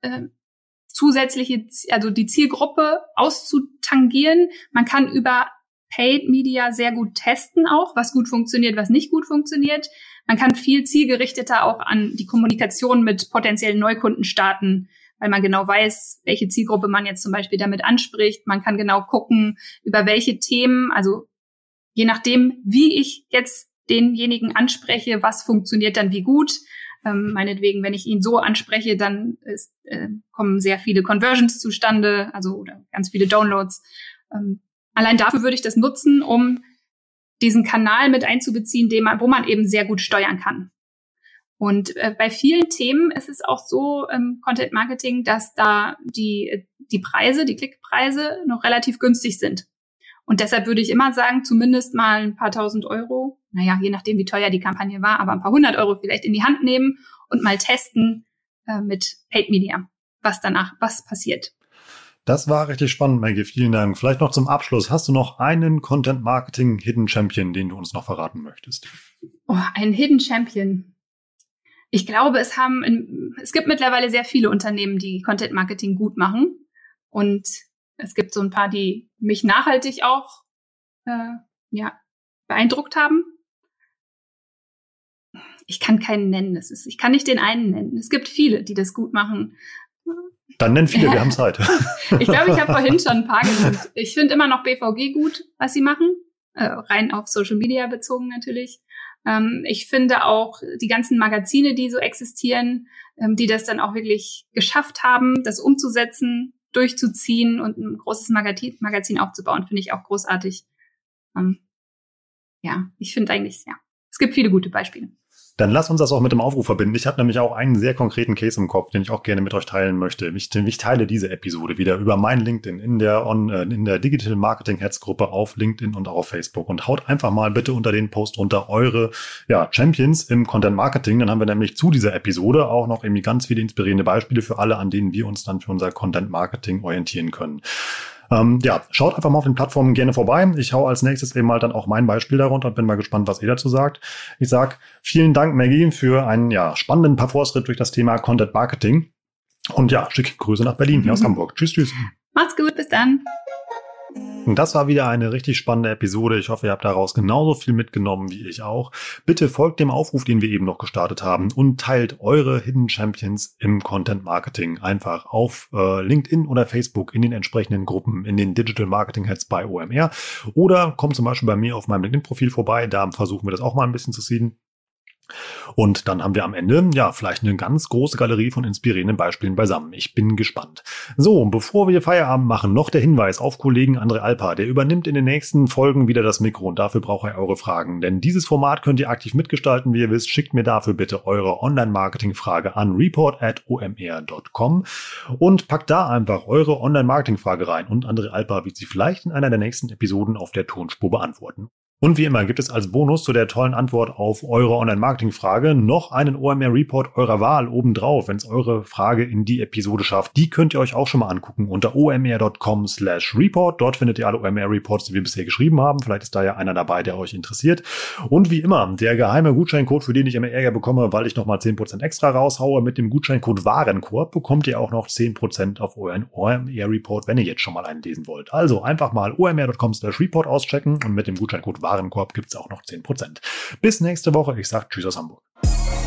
die Zielgruppe auszutangieren. Man kann über Paid Media sehr gut testen auch, was gut funktioniert, was nicht gut funktioniert. Man kann viel zielgerichteter auch an die Kommunikation mit potenziellen Neukunden starten, weil man genau weiß, welche Zielgruppe man jetzt zum Beispiel damit anspricht. Man kann genau gucken, über welche Themen, also je nachdem, wie ich jetzt denjenigen anspreche, was funktioniert dann wie gut. Meinetwegen, wenn ich ihn so anspreche, dann kommen sehr viele Conversions zustande, oder ganz viele Downloads. Allein dafür würde ich das nutzen, um diesen Kanal mit einzubeziehen, wo man eben sehr gut steuern kann. Und bei vielen Themen ist es auch so im Content Marketing, dass da die Preise, die Klickpreise noch relativ günstig sind. Und deshalb würde ich immer sagen, zumindest mal ein paar tausend Euro, je nachdem, wie teuer die Kampagne war, aber ein paar 100 Euro vielleicht in die Hand nehmen und mal testen mit Paid Media, was passiert. Das war richtig spannend, Maggie. Vielen Dank. Vielleicht noch zum Abschluss. Hast du noch einen Content Marketing Hidden Champion, den du uns noch verraten möchtest? Oh, einen Hidden Champion. Ich glaube, es gibt mittlerweile sehr viele Unternehmen, die Content Marketing gut machen. Und es gibt so ein paar, die mich nachhaltig auch beeindruckt haben. Ich kann keinen nennen. Ich kann nicht den einen nennen. Es gibt viele, die das gut machen. Dann nenn viele, wir haben Zeit. Ich glaube, ich habe vorhin schon ein paar genannt. Ich finde immer noch BVG gut, was sie machen. Rein auf Social Media bezogen natürlich. Ich finde auch die ganzen Magazine, die so existieren, die das dann auch wirklich geschafft haben, das umzusetzen, durchzuziehen und ein großes Magazin aufzubauen, finde ich auch großartig. Ich finde eigentlich, es gibt viele gute Beispiele. Dann lass uns das auch mit dem Aufruf verbinden. Ich habe nämlich auch einen sehr konkreten Case im Kopf, den ich auch gerne mit euch teilen möchte. Ich teile diese Episode wieder über mein LinkedIn in der Digital Marketing Heads Gruppe auf LinkedIn und auch auf Facebook. Und haut einfach mal bitte unter den Post runter eure Champions im Content Marketing. Dann haben wir nämlich zu dieser Episode auch noch irgendwie ganz viele inspirierende Beispiele für alle, an denen wir uns dann für unser Content Marketing orientieren können. Schaut einfach mal auf den Plattformen gerne vorbei. Ich hau als nächstes eben mal dann auch mein Beispiel darunter und bin mal gespannt, was ihr dazu sagt. Ich sag vielen Dank, Maggie, für einen spannenden Parforce-Ritt durch das Thema Content Marketing. Und schicke Grüße nach Berlin, hier aus Hamburg. Tschüss. Macht's gut, bis dann. Und das war wieder eine richtig spannende Episode. Ich hoffe, ihr habt daraus genauso viel mitgenommen wie ich auch. Bitte folgt dem Aufruf, den wir eben noch gestartet haben und teilt eure Hidden Champions im Content Marketing einfach auf LinkedIn oder Facebook in den entsprechenden Gruppen, in den Digital Marketing Heads bei OMR. Oder kommt zum Beispiel bei mir auf meinem LinkedIn-Profil vorbei. Da versuchen wir das auch mal ein bisschen zu seeden. Und dann haben wir am Ende vielleicht eine ganz große Galerie von inspirierenden Beispielen beisammen. Ich bin gespannt. So, bevor wir Feierabend machen, noch der Hinweis auf Kollegen André Alpa. Der übernimmt in den nächsten Folgen wieder das Mikro und dafür braucht er eure Fragen. Denn dieses Format könnt ihr aktiv mitgestalten, wie ihr wisst. Schickt mir dafür bitte eure Online-Marketing-Frage an report@omr.com und packt da einfach eure Online-Marketing-Frage rein. Und André Alpa wird sie vielleicht in einer der nächsten Episoden auf der Tonspur beantworten. Und wie immer gibt es als Bonus zu der tollen Antwort auf eure Online-Marketing-Frage noch einen OMR-Report eurer Wahl obendrauf, wenn es eure Frage in die Episode schafft. Die könnt ihr euch auch schon mal angucken unter omr.com/report. Dort findet ihr alle OMR-Reports, die wir bisher geschrieben haben. Vielleicht ist da ja einer dabei, der euch interessiert. Und wie immer, der geheime Gutscheincode, für den ich immer Ärger bekomme, weil ich nochmal 10% extra raushaue. Mit dem Gutscheincode Warenkorb bekommt ihr auch noch 10% auf euren OMR-Report, wenn ihr jetzt schon mal einen lesen wollt. Also einfach mal omr.com/report auschecken und mit dem Gutscheincode Warenkorb gibt es auch noch 10%. Bis nächste Woche. Ich sage Tschüss aus Hamburg.